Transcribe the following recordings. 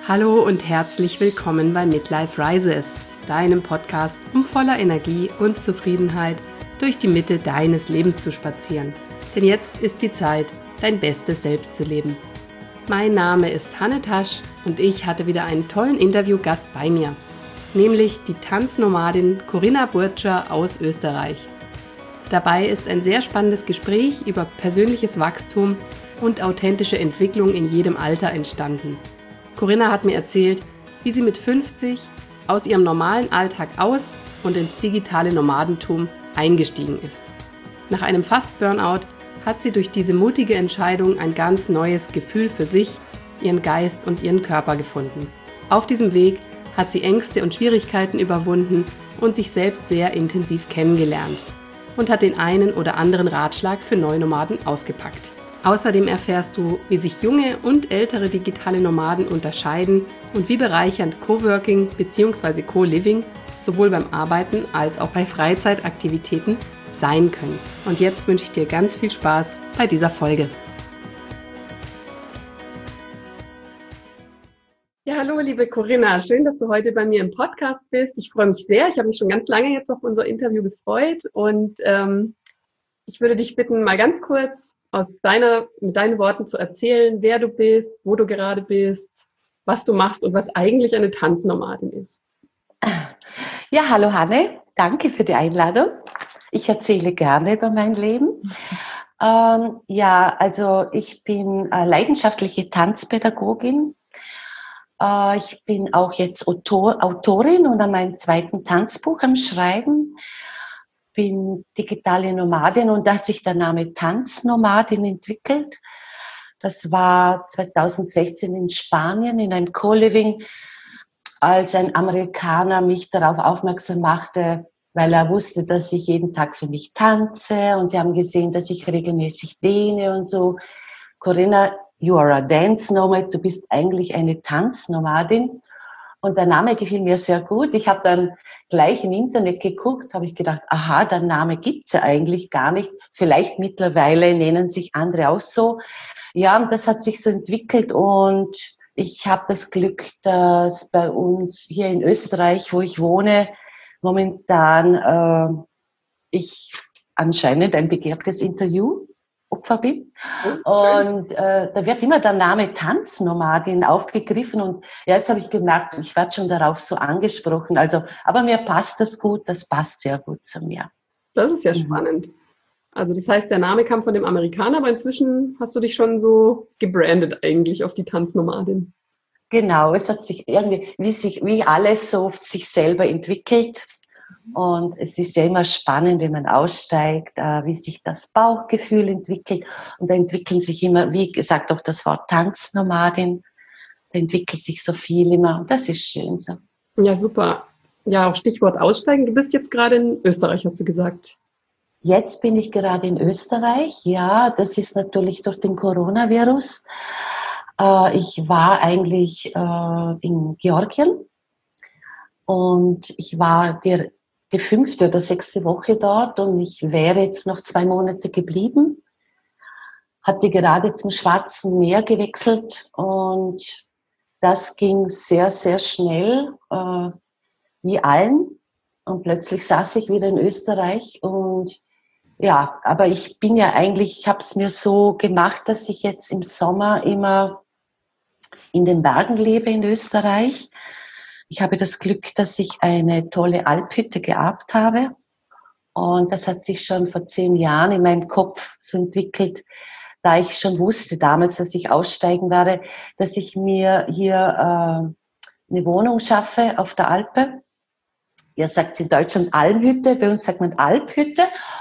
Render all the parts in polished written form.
Hallo und herzlich willkommen bei Midlife Rises, deinem Podcast, um voller Energie und Zufriedenheit durch die Mitte deines Lebens zu spazieren. Denn jetzt ist die Zeit, dein bestes Selbst zu leben. Mein Name ist Hanne Tasch und ich hatte wieder einen tollen Interviewgast bei mir, nämlich die Tanznomadin Corinna Burtscher aus Österreich. Dabei ist ein sehr spannendes Gespräch über persönliches Wachstum und authentische Entwicklung in jedem Alter entstanden. Corinna hat mir erzählt, wie sie mit 50 aus ihrem normalen Alltag aus und ins digitale Nomadentum eingestiegen ist. Nach einem Fast-Burnout hat sie durch diese mutige Entscheidung ein ganz neues Gefühl für sich, ihren Geist und ihren Körper gefunden. Auf diesem Weg hat sie Ängste und Schwierigkeiten überwunden und sich selbst sehr intensiv kennengelernt und hat den einen oder anderen Ratschlag für Neunomaden ausgepackt. Außerdem erfährst du, wie sich junge und ältere digitale Nomaden unterscheiden und wie bereichernd Coworking bzw. Co-Living sowohl beim Arbeiten als auch bei Freizeitaktivitäten sein können. Und jetzt wünsche ich dir ganz viel Spaß bei dieser Folge. Ja, hallo liebe Corinna, schön, dass du heute bei mir im Podcast bist. Ich freue mich sehr. Ich habe mich schon ganz lange jetzt auf unser Interview gefreut und ich würde dich bitten, mal ganz kurz mit deinen Worten zu erzählen, wer du bist, wo du gerade bist, was du machst und was eigentlich eine Tanznomadin ist. Ja, hallo Hanne, danke für die Einladung. Ich erzähle gerne über mein Leben. Also ich bin leidenschaftliche Tanzpädagogin. Ich bin auch jetzt Autorin und an meinem zweiten Tanzbuch am Schreiben. Bin digitale Nomadin und da hat sich der Name Tanznomadin entwickelt. Das war 2016 in Spanien in einem Co-Living, als ein Amerikaner mich darauf aufmerksam machte, weil er wusste, dass ich jeden Tag für mich tanze und sie haben gesehen, dass ich regelmäßig dehne und so. Corinna, you are a dance nomad, du bist eigentlich eine Tanznomadin. Und der Name gefiel mir sehr gut. Ich habe dann gleich im Internet geguckt, habe ich gedacht, aha, der Name gibt's ja eigentlich gar nicht. Vielleicht mittlerweile nennen sich andere auch so. Ja, und das hat sich so entwickelt und ich habe das Glück, dass bei uns hier in Österreich, wo ich wohne, momentan ich anscheinend ein begehrtes Interviewopfer bin. Und da wird immer der Name Tanznomadin aufgegriffen und ja, jetzt habe ich gemerkt, ich werde schon darauf so angesprochen. Also, aber mir passt das gut, das passt sehr gut zu mir. Das ist ja spannend. Also das heißt, der Name kam von dem Amerikaner, aber inzwischen hast du dich schon so gebrandet eigentlich auf die Tanznomadin. Genau, es hat sich irgendwie, wie alles so sich selber entwickelt. Und es ist ja immer spannend, wenn man aussteigt, wie sich das Bauchgefühl entwickelt. Und da entwickeln sich immer, wie gesagt, auch das Wort Tanznomadin, da entwickelt sich so viel immer. Und das ist schön so. Ja, super. Ja, auch Stichwort aussteigen. Du bist jetzt gerade in Österreich, hast du gesagt. Jetzt bin ich gerade in Österreich. Ja, das ist natürlich durch den Coronavirus. Ich war eigentlich in Georgien und ich war die 5. oder 6. Woche dort und ich wäre jetzt noch 2 Monate geblieben. Hatte gerade zum Schwarzen Meer gewechselt und das ging sehr, sehr schnell, wie allen. Und plötzlich saß ich wieder in Österreich und ja, aber ich bin ja eigentlich, ich habe es mir so gemacht, dass ich jetzt im Sommer immer in den Bergen lebe in Österreich. Ich habe das Glück, dass ich eine tolle Alphütte geerbt habe. Und das hat sich schon vor 10 Jahren in meinem Kopf so entwickelt, da ich schon wusste damals, dass ich aussteigen werde, dass ich mir hier eine Wohnung schaffe auf der Alpe. Ihr sagt in Deutschland Almhütte, bei uns sagt man Alphütte.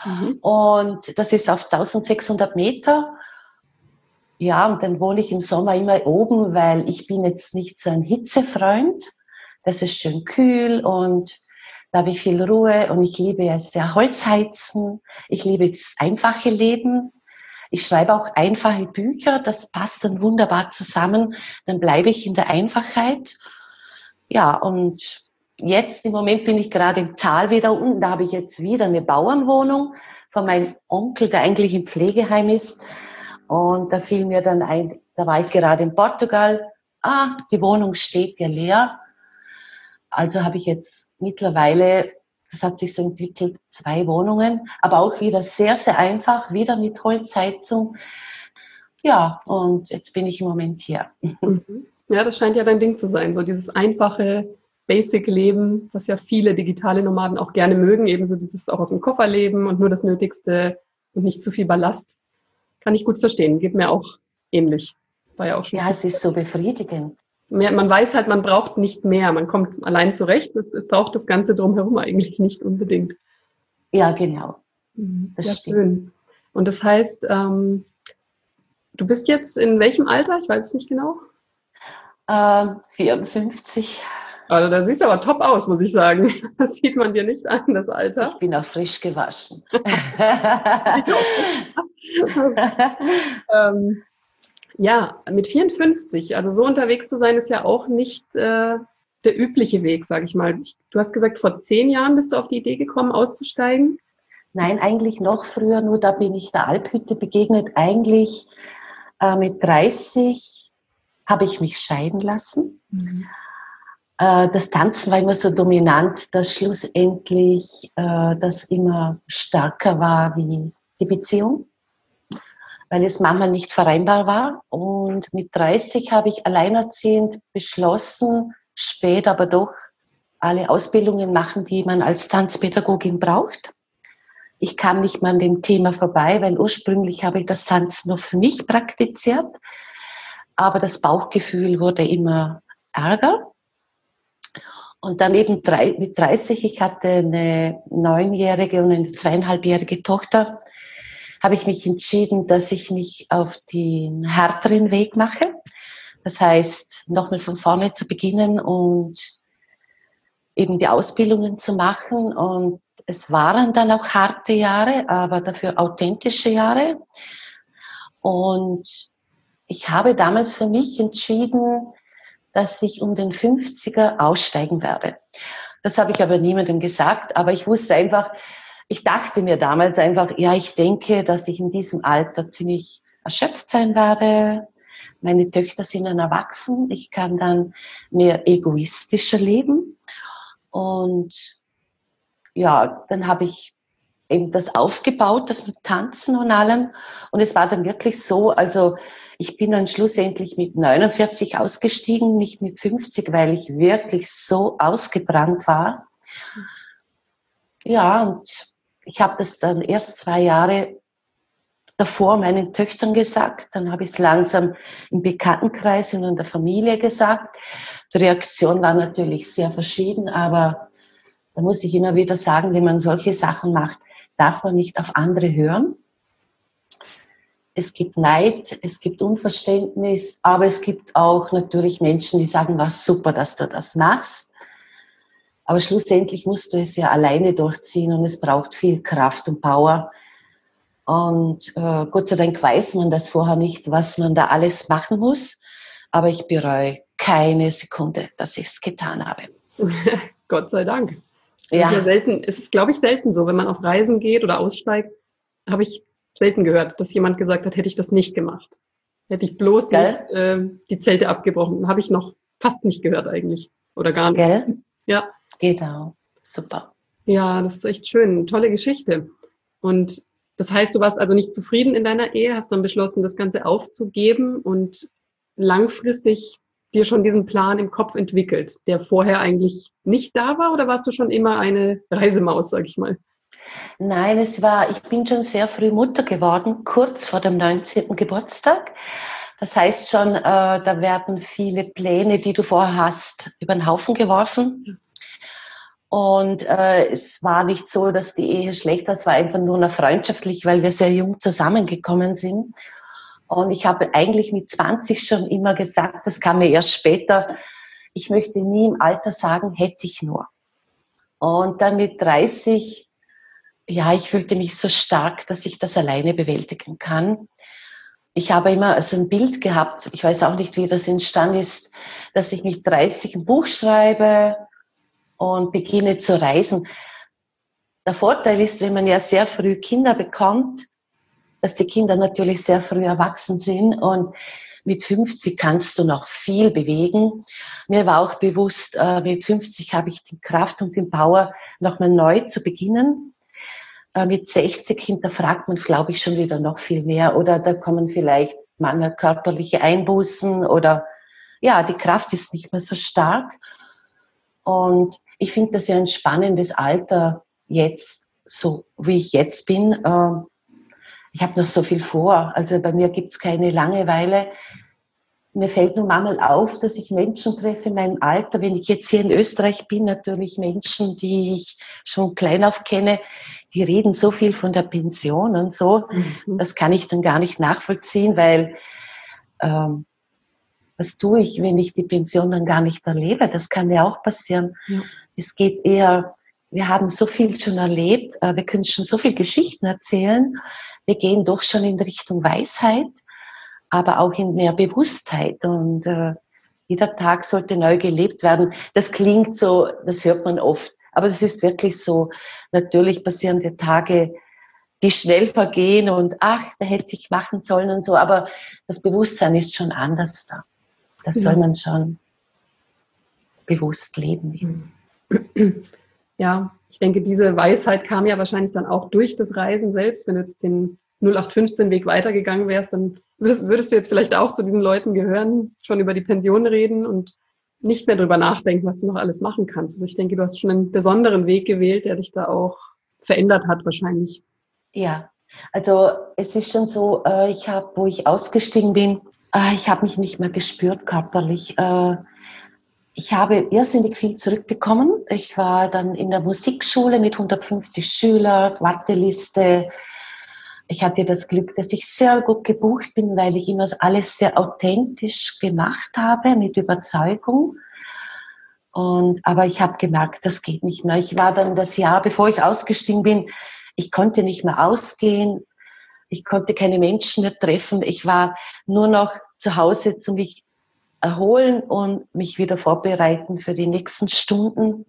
Und das ist auf 1600 Meter. Ja, und dann wohne ich im Sommer immer oben, weil ich bin jetzt nicht so ein Hitzefreund. Das ist schön kühl und da habe ich viel Ruhe und ich liebe ja sehr Holzheizen. Ich liebe das einfache Leben. Ich schreibe auch einfache Bücher. Das passt dann wunderbar zusammen. Dann bleibe ich in der Einfachheit. Ja, und jetzt im Moment bin ich gerade im Tal wieder unten. Da habe ich jetzt wieder eine Bauernwohnung von meinem Onkel, der eigentlich im Pflegeheim ist. Und da fiel mir dann ein, da war ich gerade in Portugal, die Wohnung steht ja leer. Also habe ich jetzt mittlerweile, das hat sich so entwickelt, 2 Wohnungen, aber auch wieder sehr, sehr einfach, wieder mit Holzheizung. Ja, und jetzt bin ich im Moment hier. Mhm. Ja, das scheint ja dein Ding zu sein, so dieses einfache Basic-Leben, was ja viele digitale Nomaden auch gerne mögen, ebenso dieses auch aus dem Koffer leben und nur das Nötigste und nicht zu viel Ballast. Kann ich gut verstehen, geht mir auch ähnlich. War ja auch schon Ja, viel. es ist so befriedigend. Man weiß halt, man braucht nicht mehr, man kommt allein zurecht, es braucht das Ganze drumherum eigentlich nicht unbedingt. Ja, genau, Ja, das stimmt. schön. Und das heißt, du bist jetzt in welchem Alter? Ich weiß es nicht genau. 54. Also da siehst du aber top aus, muss ich sagen. Das sieht man dir nicht an, das Ich Alter. bin auch frisch gewaschen. Ähm, ja, mit 54, also so unterwegs zu sein, ist ja auch nicht der übliche Weg, sage ich mal. Du hast gesagt, vor 10 Jahren bist du auf die Idee gekommen, auszusteigen. Nein, eigentlich noch früher, nur da bin ich der Alphütte begegnet. Eigentlich mit 30 habe ich mich scheiden lassen. Das Tanzen war immer so dominant, dass schlussendlich das immer stärker war wie die Beziehung, weil es manchmal nicht vereinbar war. Und mit 30 habe ich alleinerziehend beschlossen, spät aber doch alle Ausbildungen machen, die man als Tanzpädagogin braucht. Ich kam nicht mehr an dem Thema vorbei, weil ursprünglich habe ich das Tanzen nur für mich praktiziert, aber das Bauchgefühl wurde immer ärger. Und dann eben mit 30, ich hatte eine 9-jährige und eine 2,5-jährige Tochter, habe ich mich entschieden, dass ich mich auf den härteren Weg mache. Das heißt, nochmal von vorne zu beginnen und eben die Ausbildungen zu machen. Und es waren dann auch harte Jahre, aber dafür authentische Jahre. Und ich habe damals für mich entschieden, dass ich um den 50er aussteigen werde. Das habe ich aber niemandem gesagt, aber ich wusste einfach, ich dachte mir damals einfach, ja, ich denke, dass ich in diesem Alter ziemlich erschöpft sein werde. Meine Töchter sind dann erwachsen, ich kann dann mehr egoistischer leben. Und ja, dann habe ich eben das aufgebaut, das mit Tanzen und allem. Und es war dann wirklich so, also ich bin dann schlussendlich mit 49 ausgestiegen, nicht mit 50, weil ich wirklich so ausgebrannt war. Ja, und ich habe das dann erst 2 Jahre davor meinen Töchtern gesagt, dann habe ich es langsam im Bekanntenkreis und in der Familie gesagt. Die Reaktion war natürlich sehr verschieden, aber da muss ich immer wieder sagen, wenn man solche Sachen macht, darf man nicht auf andere hören. Es gibt Neid, es gibt Unverständnis, aber es gibt auch natürlich Menschen, die sagen, was super, dass du das machst. Aber schlussendlich musst du es ja alleine durchziehen und es braucht viel Kraft und Power. Und Gott sei Dank weiß man das vorher nicht, was man da alles machen muss. Aber ich bereue keine Sekunde, dass ich es getan habe. Gott sei Dank. Das Ja. ist ja selten, es ist, glaube ich, selten so, wenn man auf Reisen geht oder aussteigt, habe ich selten gehört, dass jemand gesagt hat, hätte ich das nicht gemacht. Hätte ich bloß nicht die Zelte abgebrochen. Habe ich noch fast nicht gehört eigentlich. Oder gar nicht. Gell? Ja. Genau. Super. Ja, das ist echt schön. Tolle Geschichte. Und das heißt, du warst also nicht zufrieden in deiner Ehe, hast dann beschlossen, das Ganze aufzugeben und langfristig dir schon diesen Plan im Kopf entwickelt, der vorher eigentlich nicht da war, oder warst du schon immer eine Reisemaus, sag ich mal? Nein, ich bin schon sehr früh Mutter geworden, kurz vor dem 19. Geburtstag. Das heißt schon, da werden viele Pläne, die du vorher hast, über den Haufen geworfen. Und es war nicht so, dass die Ehe schlecht war, es war einfach nur noch freundschaftlich, weil wir sehr jung zusammengekommen sind. Und ich habe eigentlich mit 20 schon immer gesagt, das kam mir erst später, ich möchte nie im Alter sagen, hätte ich nur. Und dann mit 30, ja, ich fühlte mich so stark, dass ich das alleine bewältigen kann. Ich habe immer so ein Bild gehabt, ich weiß auch nicht, wie das entstanden ist, dass ich mit 30 ein Buch schreibe und beginne zu reisen. Der Vorteil ist, wenn man ja sehr früh Kinder bekommt, dass die Kinder natürlich sehr früh erwachsen sind und mit 50 kannst du noch viel bewegen. Mir war auch bewusst, mit 50 habe ich die Kraft und den Power, nochmal neu zu beginnen. Mit 60 hinterfragt man, glaube ich, schon wieder noch viel mehr. Oder da kommen vielleicht manchmal körperliche Einbußen oder ja, die Kraft ist nicht mehr so stark. Und ich finde das ja ein spannendes Alter jetzt, so wie ich jetzt bin. Ich habe noch so viel vor. Also bei mir gibt es keine Langeweile. Mir fällt nun manchmal auf, dass ich Menschen treffe in meinem Alter, wenn ich jetzt hier in Österreich bin, natürlich Menschen, die ich schon klein auf kenne, die reden so viel von der Pension und so. Das kann ich dann gar nicht nachvollziehen, weil was tue ich, wenn ich die Pension dann gar nicht erlebe? Das kann ja auch passieren. Ja. Es geht eher, wir haben so viel schon erlebt, wir können schon so viele Geschichten erzählen, wir gehen doch schon in Richtung Weisheit, aber auch in mehr Bewusstheit und jeder Tag sollte neu gelebt werden. Das klingt so, das hört man oft, aber es ist wirklich so. Natürlich passieren die Tage, die schnell vergehen und ach, da hätte ich machen sollen und so, aber das Bewusstsein ist schon anders da. Das soll man schon bewusst leben. Ja, ich denke, diese Weisheit kam ja wahrscheinlich dann auch durch das Reisen selbst. Wenn du jetzt den 0815-Weg weitergegangen wärst, dann würdest du jetzt vielleicht auch zu diesen Leuten gehören, schon über die Pension reden und nicht mehr drüber nachdenken, was du noch alles machen kannst. Also ich denke, du hast schon einen besonderen Weg gewählt, der dich da auch verändert hat wahrscheinlich. Ja, also es ist schon so, wo ich ausgestiegen bin, ich habe mich nicht mehr gespürt körperlich. Ich habe irrsinnig viel zurückbekommen. Ich war dann in der Musikschule mit 150 Schülern, Warteliste. Ich hatte das Glück, dass ich sehr gut gebucht bin, weil ich immer alles sehr authentisch gemacht habe, mit Überzeugung. Aber ich habe gemerkt, das geht nicht mehr. Ich war dann das Jahr, bevor ich ausgestiegen bin, ich konnte nicht mehr ausgehen. Ich konnte keine Menschen mehr treffen. Ich war nur noch zu Hause zu mich erholen und mich wieder vorbereiten für die nächsten Stunden.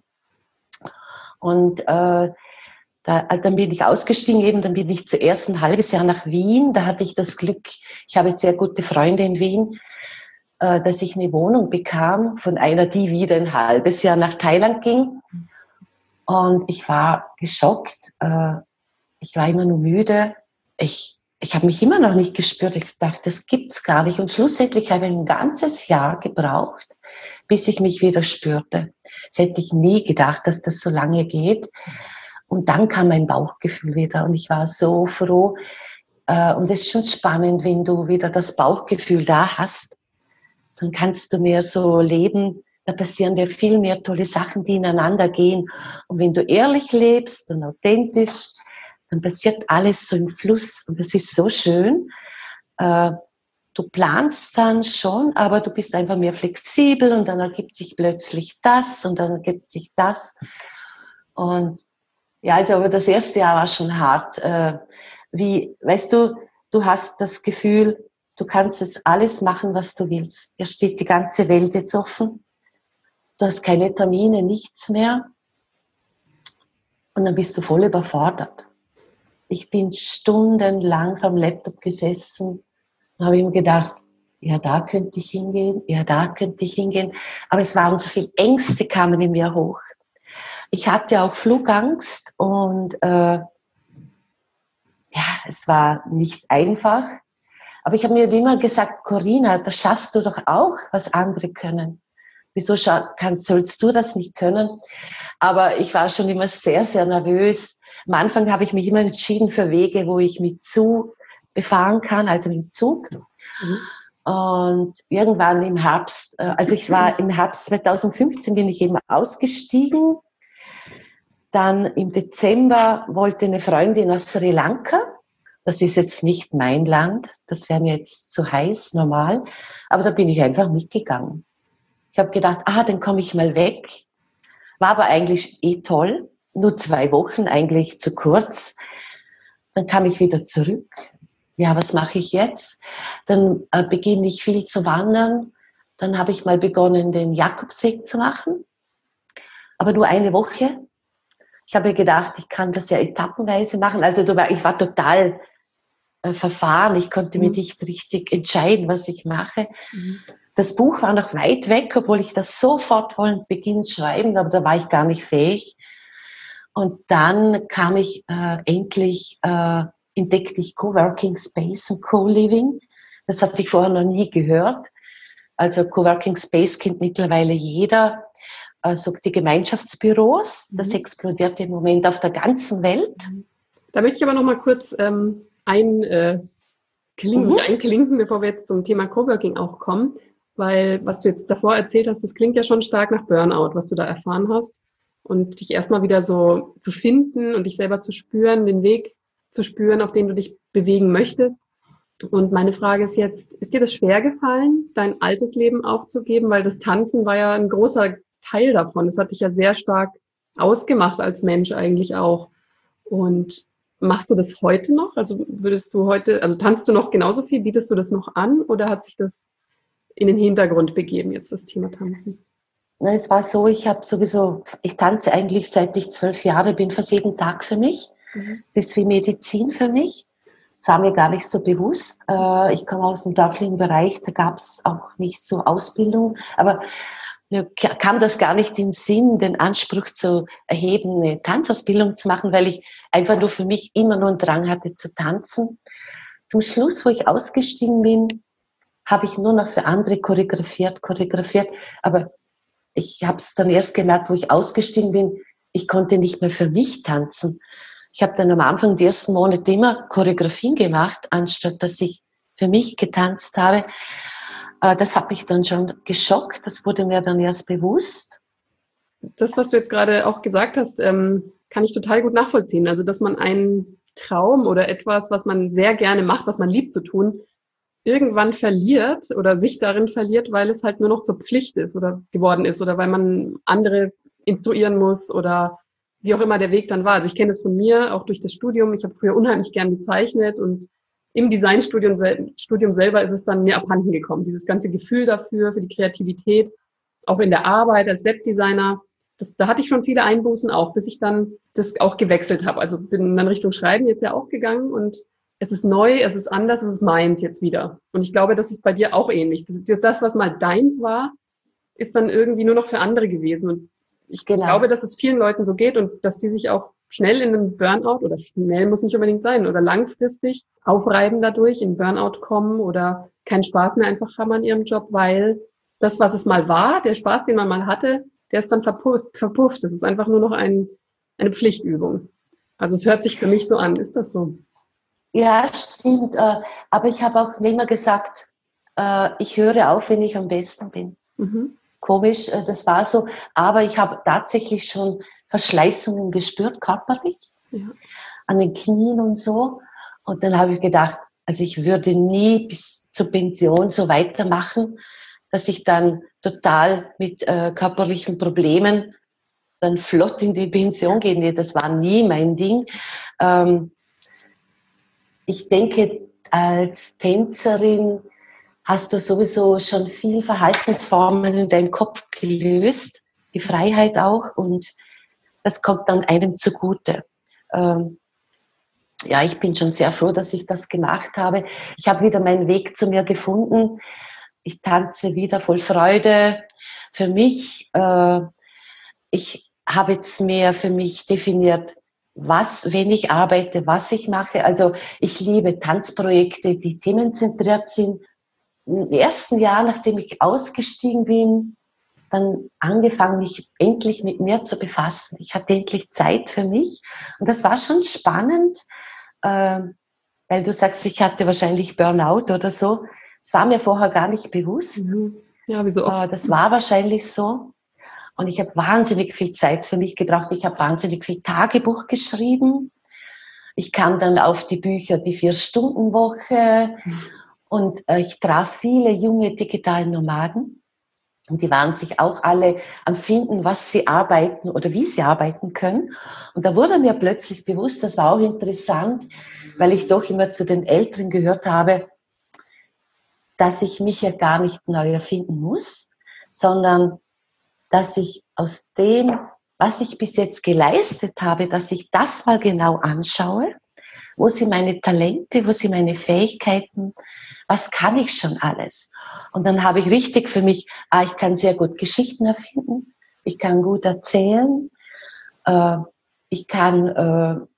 Und dann bin ich ausgestiegen eben, dann bin ich zuerst ein halbes Jahr nach Wien. Da hatte ich das Glück, ich habe sehr gute Freunde in Wien, dass ich eine Wohnung bekam von einer, die wieder ein halbes Jahr nach Thailand ging. Und ich war geschockt. Ich war immer nur müde. Ich habe mich immer noch nicht gespürt. Ich dachte, das gibt's gar nicht. Und schlussendlich habe ich ein ganzes Jahr gebraucht, bis ich mich wieder spürte. Das hätte ich nie gedacht, dass das so lange geht. Und dann kam mein Bauchgefühl wieder. Und ich war so froh. Und es ist schon spannend, wenn du wieder das Bauchgefühl da hast. Dann kannst du mehr so leben. Da passieren dir viel mehr tolle Sachen, die ineinander gehen. Und wenn du ehrlich lebst und authentisch, dann passiert alles so im Fluss und das ist so schön. Du planst dann schon, aber du bist einfach mehr flexibel und dann ergibt sich plötzlich das und dann ergibt sich das. Und ja, also aber das erste Jahr war schon hart. Weißt du, du hast das Gefühl, du kannst jetzt alles machen, was du willst. Dir steht die ganze Welt jetzt offen. Du hast keine Termine, nichts mehr. Und dann bist du voll überfordert. Ich bin stundenlang vom Laptop gesessen und habe ihm gedacht, ja, da könnte ich hingehen, ja, da könnte ich hingehen. Aber es waren so viele Ängste, kamen in mir hoch. Ich hatte auch Flugangst und es war nicht einfach. Aber ich habe mir immer gesagt, Corinna, das schaffst du doch auch, was andere können. Wieso sollst du das nicht können? Aber ich war schon immer sehr, sehr nervös. Am Anfang habe ich mich immer entschieden für Wege, wo ich mit Zug befahren kann, also mit dem Zug. Und irgendwann im Herbst, im Herbst 2015 bin ich eben ausgestiegen. Dann im Dezember wollte eine Freundin aus Sri Lanka. Das ist jetzt nicht mein Land, das wäre mir jetzt zu heiß, normal. Aber da bin ich einfach mitgegangen. Ich habe gedacht, dann komme ich mal weg. War aber eigentlich toll. Nur 2 Wochen, eigentlich zu kurz. Dann kam ich wieder zurück. Ja, was mache ich jetzt? Dann beginne ich viel zu wandern. Dann habe ich mal begonnen, den Jakobsweg zu machen. Aber nur 1 Woche. Ich habe gedacht, ich kann das ja etappenweise machen. Also ich war total verfahren. Ich konnte mich nicht richtig entscheiden, was ich mache. Das Buch war noch weit weg, obwohl ich das sofort wollte beginnen zu schreiben, aber da war ich gar nicht fähig. Und dann kam ich endlich, entdeckte ich Coworking Space und Co-Living. Das hatte ich vorher noch nie gehört. Also Coworking Space kennt mittlerweile jeder. Also die Gemeinschaftsbüros, das explodiert im Moment auf der ganzen Welt. Da möchte ich aber noch mal kurz einklinken, bevor wir jetzt zum Thema Coworking auch kommen, weil was du jetzt davor erzählt hast, das klingt ja schon stark nach Burnout, was du da erfahren hast. Und dich erstmal wieder so zu finden und dich selber zu spüren, den Weg zu spüren, auf den du dich bewegen möchtest. Und meine Frage ist jetzt, ist dir das schwer gefallen, dein altes Leben aufzugeben? Weil das Tanzen war ja ein großer Teil davon. Das hat dich ja sehr stark ausgemacht als Mensch eigentlich auch. Und machst du das heute noch? Also tanzt du noch genauso viel? Bietest du das noch an? Oder hat sich das in den Hintergrund begeben, jetzt das Thema Tanzen? Na, es war so, ich tanze eigentlich seit ich 12 Jahre bin, fast jeden Tag für mich. Das ist wie Medizin für mich. Das war mir gar nicht so bewusst. Ich komme aus dem dörflichen Bereich, da gab es auch nicht so Ausbildung. Aber mir kam das gar nicht in den Sinn, den Anspruch zu erheben, eine Tanzausbildung zu machen, weil ich einfach nur für mich immer nur einen Drang hatte zu tanzen. Zum Schluss, wo ich ausgestiegen bin, habe ich nur noch für andere choreografiert. Aber ich habe es dann erst gemerkt, wo ich ausgestiegen bin, ich konnte nicht mehr für mich tanzen. Ich habe dann am Anfang die ersten Monate immer Choreografien gemacht, anstatt dass ich für mich getanzt habe. Das hat mich dann schon geschockt. Das wurde mir dann erst bewusst. Das, was du jetzt gerade auch gesagt hast, kann ich total gut nachvollziehen. Also, dass man einen Traum oder etwas, was man sehr gerne macht, was man liebt zu tun, irgendwann verliert oder sich darin verliert, weil es halt nur noch zur Pflicht ist oder geworden ist oder weil man andere instruieren muss oder wie auch immer der Weg dann war. Also ich kenne das von mir, auch durch das Studium. Ich habe früher unheimlich gern gezeichnet und im Designstudium selber ist es dann mir abhanden gekommen. Dieses ganze Gefühl dafür, für die Kreativität, auch in der Arbeit als Webdesigner, da hatte ich schon viele Einbußen auch, bis ich dann das auch gewechselt habe. Also bin dann Richtung Schreiben jetzt ja auch gegangen und es ist neu, es ist anders, es ist meins jetzt wieder. Und ich glaube, das ist bei dir auch ähnlich. Das, was mal deins war, ist dann irgendwie nur noch für andere gewesen. Und ich glaube, dass es vielen Leuten so geht und dass die sich auch schnell in einem Burnout, oder schnell muss nicht unbedingt sein, oder langfristig aufreiben dadurch, in Burnout kommen oder keinen Spaß mehr einfach haben an ihrem Job, weil das, was es mal war, der Spaß, den man mal hatte, der ist dann verpufft. Das ist einfach nur noch eine Pflichtübung. Also es hört sich für mich so an. Ist das so? Ja, stimmt. Aber ich habe auch immer gesagt, ich höre auf, wenn ich am besten bin. Komisch, das war so. Aber ich habe tatsächlich schon Verschleißungen gespürt, körperlich, an den Knien und so. Und dann habe ich gedacht, also ich würde nie bis zur Pension so weitermachen, dass ich dann total mit körperlichen Problemen dann flott in die Pension gehe. Nee, das war nie mein Ding. Ich denke, als Tänzerin hast du sowieso schon viel Verhaltensformen in deinem Kopf gelöst, die Freiheit auch, und das kommt dann einem zugute. Ja, ich bin schon sehr froh, dass ich das gemacht habe. Ich habe wieder meinen Weg zu mir gefunden. Ich tanze wieder voll Freude. Für mich, ich habe jetzt mehr für mich definiert, wenn ich arbeite, was ich mache. Also ich liebe Tanzprojekte, die themenzentriert sind. Im ersten Jahr, nachdem ich ausgestiegen bin, dann angefangen, mich endlich mit mir zu befassen. Ich hatte endlich Zeit für mich. Und das war schon spannend, weil du sagst, ich hatte wahrscheinlich Burnout oder so. Das war mir vorher gar nicht bewusst. Ja, wie so oft. Das war wahrscheinlich so. Und ich habe wahnsinnig viel Zeit für mich gebraucht. Ich habe wahnsinnig viel Tagebuch geschrieben. Ich kam dann auf die Bücher, die 4-Stunden-Woche. Und ich traf viele junge digitale Nomaden. Und die waren sich auch alle am Finden, was sie arbeiten oder wie sie arbeiten können. Und da wurde mir plötzlich bewusst, das war auch interessant, weil ich doch immer zu den Älteren gehört habe, dass ich mich ja gar nicht neu erfinden muss, sondern dass ich aus dem, was ich bis jetzt geleistet habe, dass ich das mal genau anschaue, Wo sind meine Talente? Wo sind meine Fähigkeiten? Was kann ich schon alles? Und dann habe ich richtig für mich, ich kann sehr gut Geschichten erfinden. Ich kann gut erzählen. Ich kann,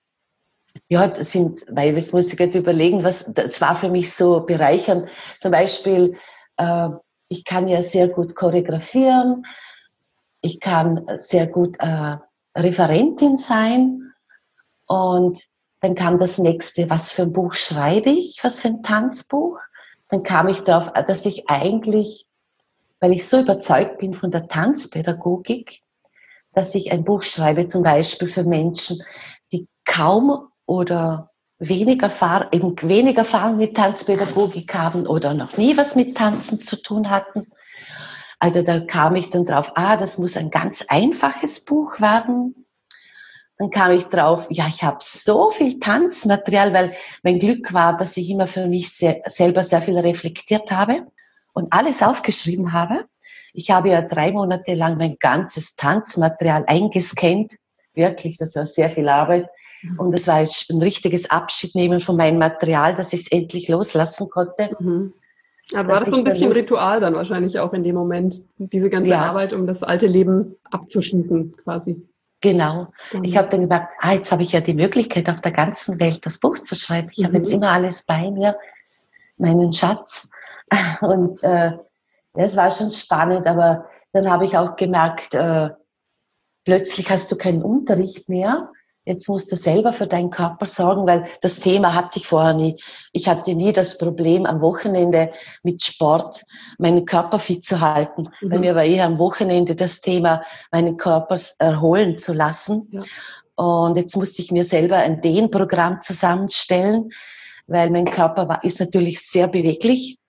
weil jetzt muss ich gerade überlegen, das war für mich so bereichernd. Zum Beispiel, ich kann ja sehr gut choreografieren. Ich kann sehr gut Referentin sein. Und dann kam das nächste, was für ein Buch schreibe ich, was für ein Tanzbuch. Dann kam ich darauf, dass ich eigentlich, weil ich so überzeugt bin von der Tanzpädagogik, dass ich ein Buch schreibe, zum Beispiel für Menschen, die kaum oder wenig Erfahrung mit Tanzpädagogik haben oder noch nie was mit Tanzen zu tun hatten. Also da kam ich dann drauf, das muss ein ganz einfaches Buch werden. Dann kam ich drauf, ich habe so viel Tanzmaterial, weil mein Glück war, dass ich immer für mich selber sehr viel reflektiert habe und alles aufgeschrieben habe. Ich habe ja 3 Monate lang mein ganzes Tanzmaterial eingescannt. Wirklich, das war sehr viel Arbeit. Und es war jetzt ein richtiges Abschiednehmen von meinem Material, dass ich es endlich loslassen konnte. Mhm. Aber war das so ein bisschen Ritual dann wahrscheinlich auch in dem Moment, diese ganze Arbeit, um das alte Leben abzuschließen quasi? Genau. Ich habe dann gedacht, jetzt habe ich ja die Möglichkeit, auf der ganzen Welt das Buch zu schreiben. Ich habe jetzt immer alles bei mir, meinen Schatz. Und es war schon spannend, aber dann habe ich auch gemerkt, plötzlich hast du keinen Unterricht mehr. Jetzt musst du selber für deinen Körper sorgen, weil das Thema hatte ich vorher nie. Ich hatte nie das Problem, am Wochenende mit Sport meinen Körper fit zu halten. Bei mir war eher am Wochenende das Thema, meinen Körper erholen zu lassen. Ja. Und jetzt musste ich mir selber ein Dehnprogramm zusammenstellen, weil mein Körper ist natürlich sehr beweglich.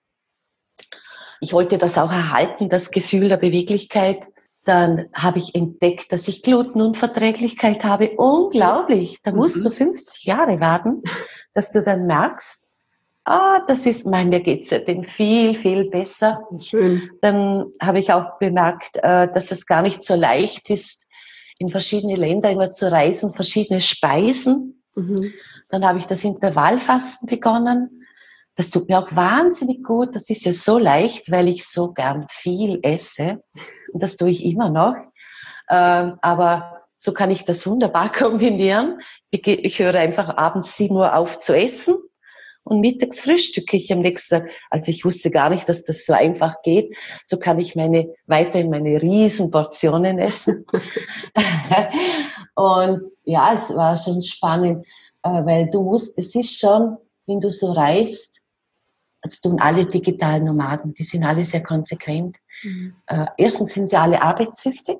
Ich wollte das auch erhalten, das Gefühl der Beweglichkeit. Dann habe ich entdeckt, dass ich Glutenunverträglichkeit habe. Unglaublich. Da musst du 50 Jahre warten, dass du dann merkst, mir geht's seitdem viel, viel besser. Schön. Dann habe ich auch bemerkt, dass es gar nicht so leicht ist, in verschiedene Länder immer zu reisen, verschiedene Speisen. Dann habe ich das Intervallfasten begonnen. Das tut mir auch wahnsinnig gut. Das ist ja so leicht, weil ich so gern viel esse. Und das tue ich immer noch. Aber so kann ich das wunderbar kombinieren. Ich höre einfach abends 7 Uhr auf zu essen und mittags frühstücke ich am nächsten Tag. Also ich wusste gar nicht, dass das so einfach geht. So kann ich weiterhin meine Riesenportionen essen. Und ja, es war schon spannend, weil es ist schon, wenn du so reist, das tun alle digitalen Nomaden, die sind alle sehr konsequent. Erstens sind sie alle arbeitssüchtig.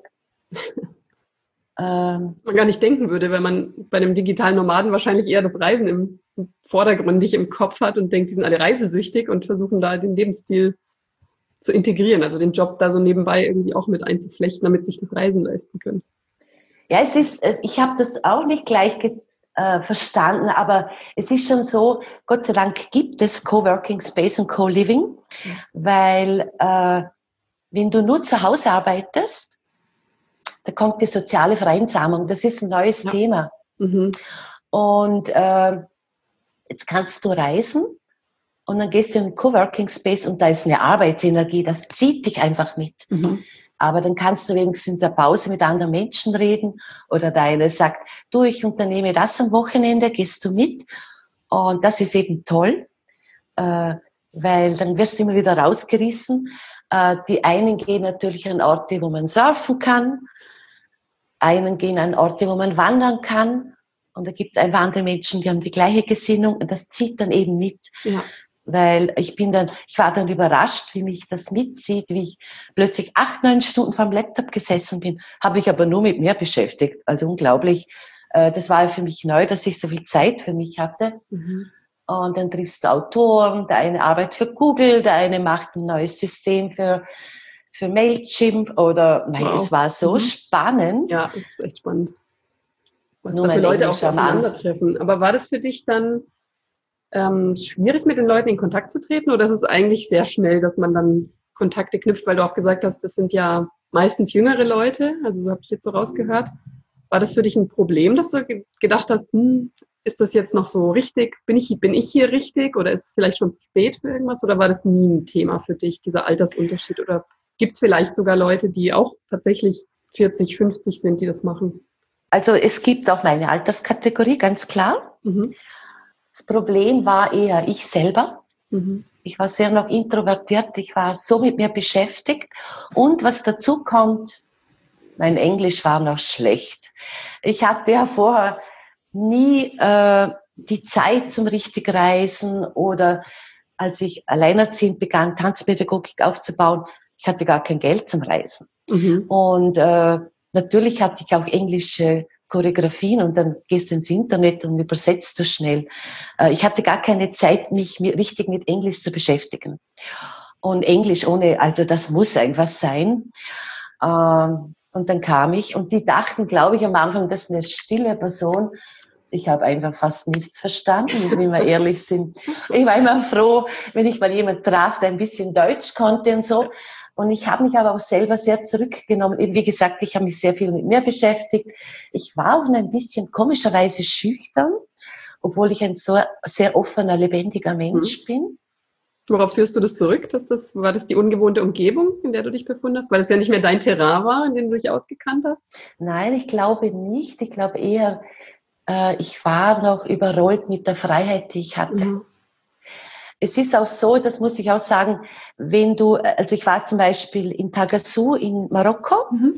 Man gar nicht denken würde, wenn man bei einem digitalen Nomaden wahrscheinlich eher das Reisen im vordergründig im Kopf hat und denkt, die sind alle reisesüchtig und versuchen da den Lebensstil zu integrieren, also den Job da so nebenbei irgendwie auch mit einzuflechten, damit sich das Reisen leisten können. Ja, ich habe das auch nicht gleich verstanden, aber es ist schon so, Gott sei Dank gibt es Coworking Space und Co-Living, weil wenn du nur zu Hause arbeitest, da kommt die soziale Vereinsamung, das ist ein neues Thema. Und jetzt kannst du reisen und dann gehst du in einen Coworking Space und da ist eine Arbeitsenergie, das zieht dich einfach mit. Aber dann kannst du wenigstens in der Pause mit anderen Menschen reden oder der eine sagt, du, ich unternehme das am Wochenende, gehst du mit? Und das ist eben toll, weil dann wirst du immer wieder rausgerissen. Die einen gehen natürlich an Orte, wo man surfen kann, einen gehen an Orte, wo man wandern kann. Und da gibt es einfach andere Menschen, die haben die gleiche Gesinnung und das zieht dann eben mit. Ja. Weil ich war dann überrascht, wie mich das mitzieht, wie ich plötzlich 8, 9 Stunden vor dem Laptop gesessen bin, habe ich aber nur mit mir beschäftigt. Also unglaublich. Das war für mich neu, dass ich so viel Zeit für mich hatte. Und dann triffst du Autoren, der eine arbeitet für Google, der eine macht ein neues System für Mailchimp es war so spannend. Ja, das ist echt spannend. Was da für Leute auch aufeinandertreffen. Aber war das für dich dann schwierig, mit den Leuten in Kontakt zu treten, oder ist es eigentlich sehr schnell, dass man dann Kontakte knüpft, weil du auch gesagt hast, das sind ja meistens jüngere Leute, also so habe ich jetzt so rausgehört. War das für dich ein Problem, dass du gedacht hast, ist das jetzt noch so richtig? Bin ich hier richtig oder ist es vielleicht schon zu spät für irgendwas oder war das nie ein Thema für dich, dieser Altersunterschied? Oder gibt es vielleicht sogar Leute, die auch tatsächlich 40, 50 sind, die das machen? Also es gibt auch meine Alterskategorie, ganz klar. Mhm. Das Problem war eher ich selber. Mhm. Ich war sehr noch introvertiert, ich war so mit mir beschäftigt. Und was dazu kommt, mein Englisch war noch schlecht. Ich hatte ja vorher nie die Zeit zum richtig Reisen oder als ich alleinerziehend begann, Tanzpädagogik aufzubauen, ich hatte gar kein Geld zum Reisen. Mhm. Und natürlich hatte ich auch englische Choreografien und dann gehst du ins Internet und übersetzt du schnell. Ich hatte gar keine Zeit, mich richtig mit Englisch zu beschäftigen. Und Englisch also das muss einfach sein. Und dann kam ich und die dachten, glaube ich, am Anfang, das ist eine stille Person. Ich habe einfach fast nichts verstanden, wenn wir ehrlich sind. Ich war immer froh, wenn ich mal jemanden traf, der ein bisschen Deutsch konnte und so. Und ich habe mich aber auch selber sehr zurückgenommen. Eben wie gesagt, ich habe mich sehr viel mit mir beschäftigt. Ich war auch ein bisschen komischerweise schüchtern, obwohl ich ein so sehr offener, lebendiger Mensch bin. Worauf führst du das zurück? War das die ungewohnte Umgebung, in der du dich befunden hast? Weil es ja nicht mehr dein Terrain war, in dem du dich ausgekannt hast? Nein, ich glaube nicht. Ich glaube eher, ich war noch überrollt mit der Freiheit, die ich hatte. Mhm. Es ist auch so, das muss ich auch sagen, also ich war zum Beispiel in Tagassou in Marokko,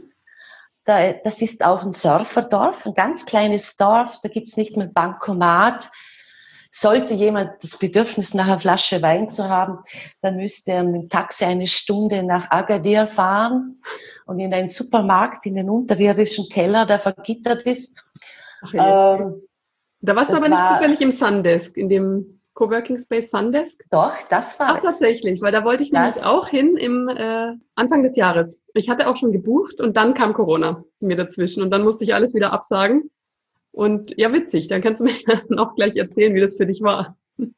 das ist auch ein Surferdorf, ein ganz kleines Dorf, da gibt es nicht mehr Bankomat. Sollte jemand das Bedürfnis nach einer Flasche Wein zu haben, dann müsste er mit dem Taxi eine Stunde nach Agadir fahren und in einen Supermarkt, in den unterirdischen Keller, der vergittert ist. Ach, ja. Da warst du Das aber nicht war, zufällig im Sundesk, in dem Coworking Space Sundesk? doch, das war Ach, es. tatsächlich, weil da wollte ich nämlich Das, auch hin im Anfang des Jahres. Ich hatte auch schon gebucht und dann kam Corona mir dazwischen und dann musste ich alles wieder absagen. Und ja, witzig, dann kannst du mir dann auch gleich erzählen, wie das für dich war.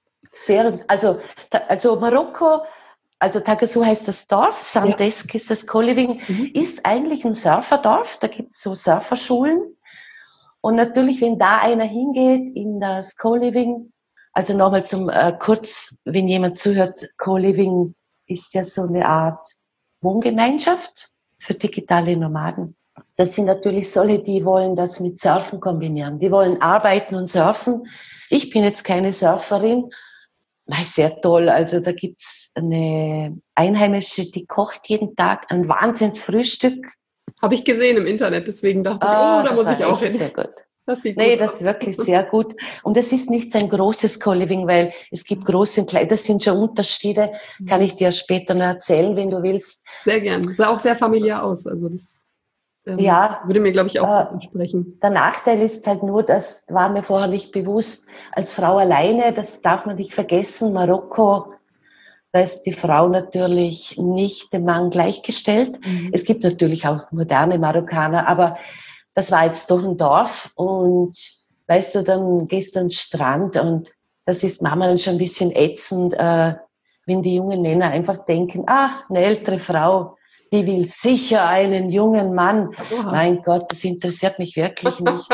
also Marokko, also Tagassou heißt das Dorf, Ja. Sandesk ist das Co-Living, Mhm. ist eigentlich ein Surferdorf, da gibt es so Surferschulen. Und natürlich, wenn da einer hingeht in das Co-Living, also nochmal kurz, wenn jemand zuhört, Co-Living ist ja so eine Art Wohngemeinschaft für digitale Nomaden. Das sind natürlich solche, die wollen das mit Surfen kombinieren. Die wollen arbeiten und surfen. Ich bin jetzt keine Surferin. Sehr toll. Also da gibt's eine Einheimische, die kocht jeden Tag ein Wahnsinnsfrühstück. Habe ich gesehen im Internet, deswegen dachte ich, oh, da Das muss war ich auch echt hin. sehr gut. Das sieht Nee, gut das aus. ist wirklich sehr gut. Und es ist nicht so ein großes Co-Living, weil es gibt große und kleine, das sind schon Unterschiede. Kann ich dir später noch erzählen, wenn du willst. Sehr gern. Sah auch sehr familiär aus. Also das Ja, würde mir, glaube ich, auch gut entsprechen. der Nachteil ist halt nur, das war mir vorher nicht bewusst, als Frau alleine, das darf man nicht vergessen, Marokko, da ist die Frau natürlich nicht dem Mann gleichgestellt. Mhm. Es gibt natürlich auch moderne Marokkaner, aber das war jetzt doch ein Dorf und weißt du, dann gehst du an den Strand und das ist manchmal dann schon ein bisschen ätzend, wenn die jungen Männer einfach denken, ach, eine ältere Frau, die will sicher einen jungen Mann. Oha. Mein Gott, das interessiert mich wirklich nicht,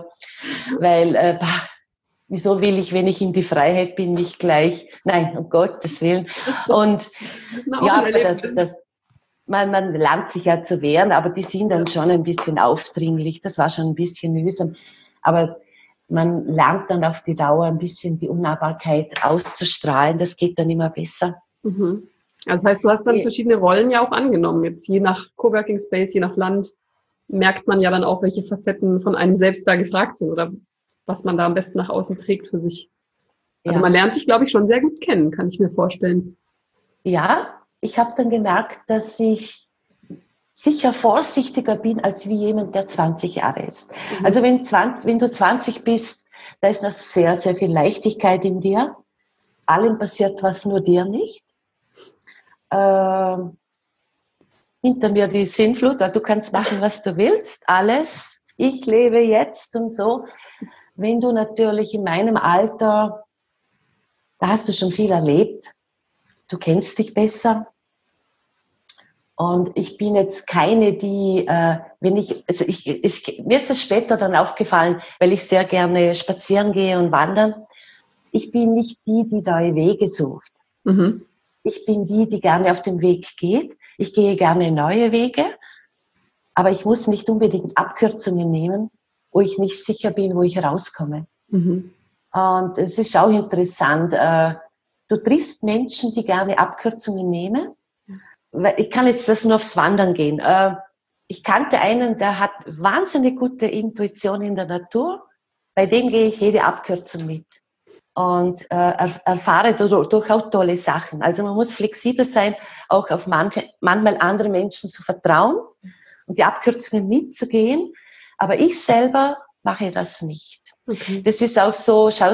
weil, wieso will ich, wenn ich in die Freiheit bin, nicht gleich, nein, um Gottes Willen. Und ja, aber man lernt sich ja zu wehren, aber die sind dann schon ein bisschen aufdringlich. Das war schon ein bisschen mühsam. Aber man lernt dann auf die Dauer ein bisschen die Unnahbarkeit auszustrahlen. Das geht dann immer besser. Mhm. Also das heißt, du hast dann verschiedene Rollen ja auch angenommen. Jetzt je nach Coworking Space, je nach Land, merkt man ja dann auch, welche Facetten von einem selbst da gefragt sind oder was man da am besten nach außen trägt für sich. Also man lernt sich, glaube ich, schon sehr gut kennen, kann ich mir vorstellen. Ja, ich habe dann gemerkt, dass ich sicher vorsichtiger bin als wie jemand, der 20 Jahre ist. Mhm. Also wenn du 20 bist, da ist noch sehr, sehr viel Leichtigkeit in dir. Allem passiert was, nur dir nicht. Hinter mir die Sinnflut, du kannst machen, was du willst, alles. Ich lebe jetzt und so. Wenn du natürlich in meinem Alter, da hast du schon viel erlebt, du kennst dich besser. Und ich bin jetzt keine, die, mir ist das später dann aufgefallen, weil ich sehr gerne spazieren gehe und wandern. Ich bin nicht die, die neue Wege sucht. Mhm. Ich bin die, die gerne auf dem Weg geht. Ich gehe gerne neue Wege, aber ich muss nicht unbedingt Abkürzungen nehmen, wo ich nicht sicher bin, wo ich rauskomme. Mhm. Und es ist auch interessant. Du triffst Menschen, die gerne Abkürzungen nehmen. Ich kann jetzt das nur aufs Wandern gehen. Ich kannte einen, der hat wahnsinnig gute Intuition in der Natur. Bei dem gehe ich jede Abkürzung mit und erfahre durch auch tolle Sachen. Also man muss flexibel sein, auch auf manchmal andere Menschen zu vertrauen und die Abkürzungen mitzugehen. Aber ich selber mache das nicht. Okay. Das ist auch so, ich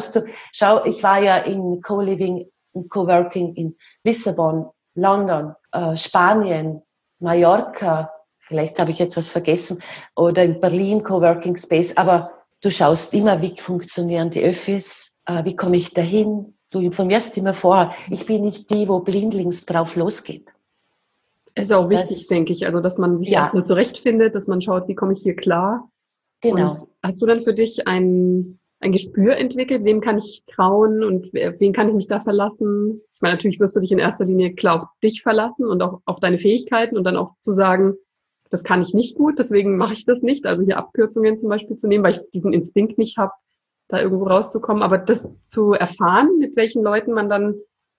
war ja in Co-Living und Co-Working in Lissabon, London, Spanien, Mallorca, vielleicht habe ich jetzt was vergessen, oder in Berlin Co-Working Space, aber du schaust immer, wie funktionieren die Öffis, wie komme ich dahin, du informierst immer vorher. Ich bin nicht die, wo blindlings drauf losgeht. Ist auch wichtig, denke ich, also dass man sich erstmal zurechtfindet, dass man schaut, wie komme ich hier klar. Genau. Und hast du dann für dich ein Gespür entwickelt, wem kann ich trauen und wen kann ich mich da verlassen? Ich meine, natürlich wirst du dich in erster Linie klar auf dich verlassen und auch auf deine Fähigkeiten und dann auch zu sagen, das kann ich nicht gut, deswegen mache ich das nicht. Also hier Abkürzungen zum Beispiel zu nehmen, weil ich diesen Instinkt nicht habe, da irgendwo rauszukommen. Aber das zu erfahren, mit welchen Leuten man dann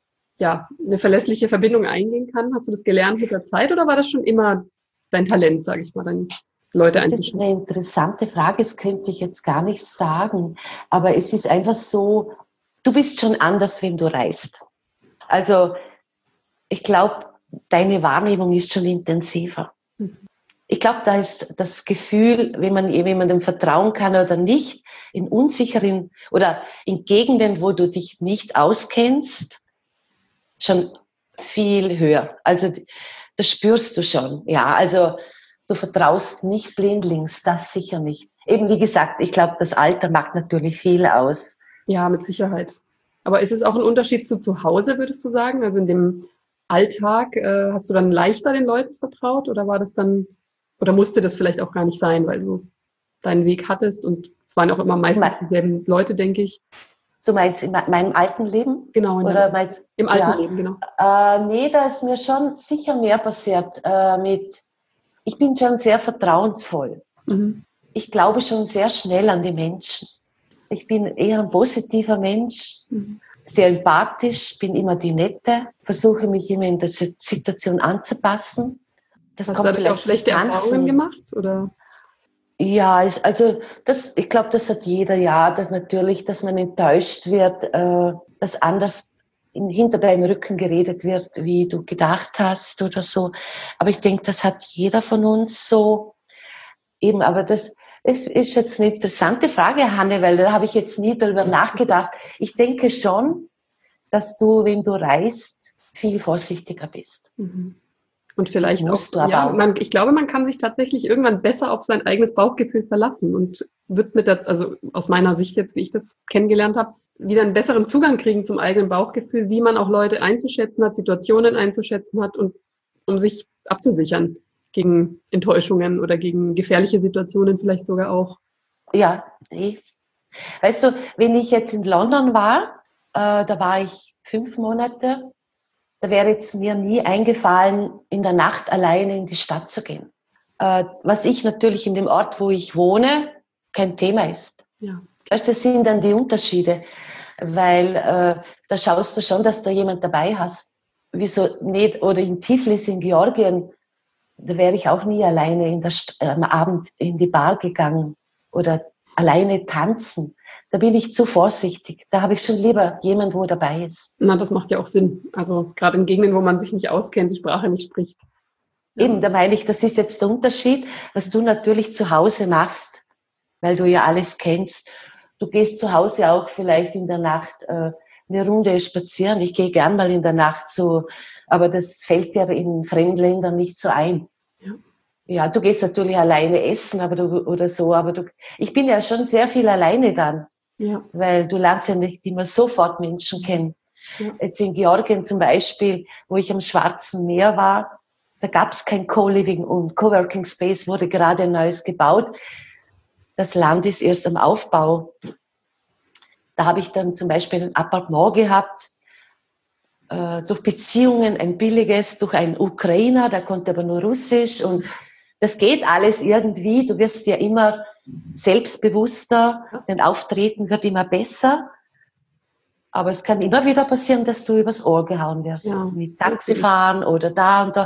eine verlässliche Verbindung eingehen kann, hast du das gelernt mit der Zeit oder war das schon immer dein Talent, sage ich mal, dann Leute einzuschätzen? Das ist eine interessante Frage, das könnte ich jetzt gar nicht sagen. Aber es ist einfach so, du bist schon anders, wenn du reist. Also ich glaube, deine Wahrnehmung ist schon intensiver. Ich glaube, da ist das Gefühl, wenn man jemandem vertrauen kann oder nicht, in unsicheren oder in Gegenden, wo du dich nicht auskennst, schon viel höher. Also das spürst du schon. Ja, also du vertraust nicht blindlings, das sicher nicht. Eben wie gesagt, ich glaube, das Alter macht natürlich viel aus. Ja, mit Sicherheit. Aber ist es auch ein Unterschied zu Hause, würdest du sagen? Also in dem Alltag, hast du dann leichter den Leuten vertraut oder war das dann, oder musste das vielleicht auch gar nicht sein, weil du deinen Weg hattest und es waren auch immer meistens dieselben Leute, denke ich. Du meinst in meinem alten Leben? Genau. Oder meinst, im alten Leben, genau. Nee, da ist mir schon sicher mehr passiert. Ich bin schon sehr vertrauensvoll. Mhm. Ich glaube schon sehr schnell an die Menschen. Ich bin eher ein positiver Mensch, sehr empathisch, bin immer die Nette, versuche mich immer in der Situation anzupassen. Das Hast du dadurch auch schlechte Erfahrungen gemacht? Oder? Ja, ich glaube, das hat jeder, dass man enttäuscht wird, dass anders hinter deinem Rücken geredet wird, wie du gedacht hast oder so. Aber ich denke, das hat jeder von uns so. Eben, aber das ist jetzt eine interessante Frage, Hanne, weil da habe ich jetzt nie darüber nachgedacht. Ich denke schon, dass du, wenn du reist, viel vorsichtiger bist. Mhm. Und vielleicht auch, ich glaube, man kann sich tatsächlich irgendwann besser auf sein eigenes Bauchgefühl verlassen und wird also aus meiner Sicht jetzt, wie ich das kennengelernt habe, wieder einen besseren Zugang kriegen zum eigenen Bauchgefühl, wie man auch Leute einzuschätzen hat, Situationen einzuschätzen hat und um sich abzusichern gegen Enttäuschungen oder gegen gefährliche Situationen vielleicht sogar auch. Ja, weißt du, wenn ich jetzt in London war, da war ich 5 Monate, da wäre jetzt mir nie eingefallen, in der Nacht alleine in die Stadt zu gehen. Was ich natürlich in dem Ort, wo ich wohne, kein Thema ist. Ja. Weißt du, das sind dann die Unterschiede, weil da schaust du schon, dass da jemand dabei hast. Wieso nicht? Oder in Tiflis in Georgien, da wäre ich auch nie alleine am Abend in die Bar gegangen oder alleine tanzen. Da bin ich zu vorsichtig. Da habe ich schon lieber jemanden, wo dabei ist. Na, das macht ja auch Sinn. Also gerade in Gegenden, wo man sich nicht auskennt, die Sprache nicht spricht. Ja. Eben, da meine ich, das ist jetzt der Unterschied, was du natürlich zu Hause machst, weil du ja alles kennst. Du gehst zu Hause auch vielleicht in der Nacht eine Runde spazieren. Ich gehe gern mal in der Nacht so, aber das fällt dir in Fremdländern nicht so ein. Ja, du gehst natürlich alleine essen, ich bin ja schon sehr viel alleine dann, weil du lernst ja nicht immer sofort Menschen kennen. Ja. Jetzt in Georgien zum Beispiel, wo ich am Schwarzen Meer war, Da gab es kein Co-Living und Coworking Space wurde gerade ein neues gebaut. Das Land ist erst am Aufbau. Da habe ich dann zum Beispiel ein Appartement gehabt, durch Beziehungen ein billiges, durch einen Ukrainer, der konnte aber nur Russisch und das geht alles irgendwie. Du wirst ja immer selbstbewusster, dein Auftreten wird immer besser. Aber es kann immer wieder passieren, dass du übers Ohr gehauen wirst. Ja, mit Taxifahren oder da und da.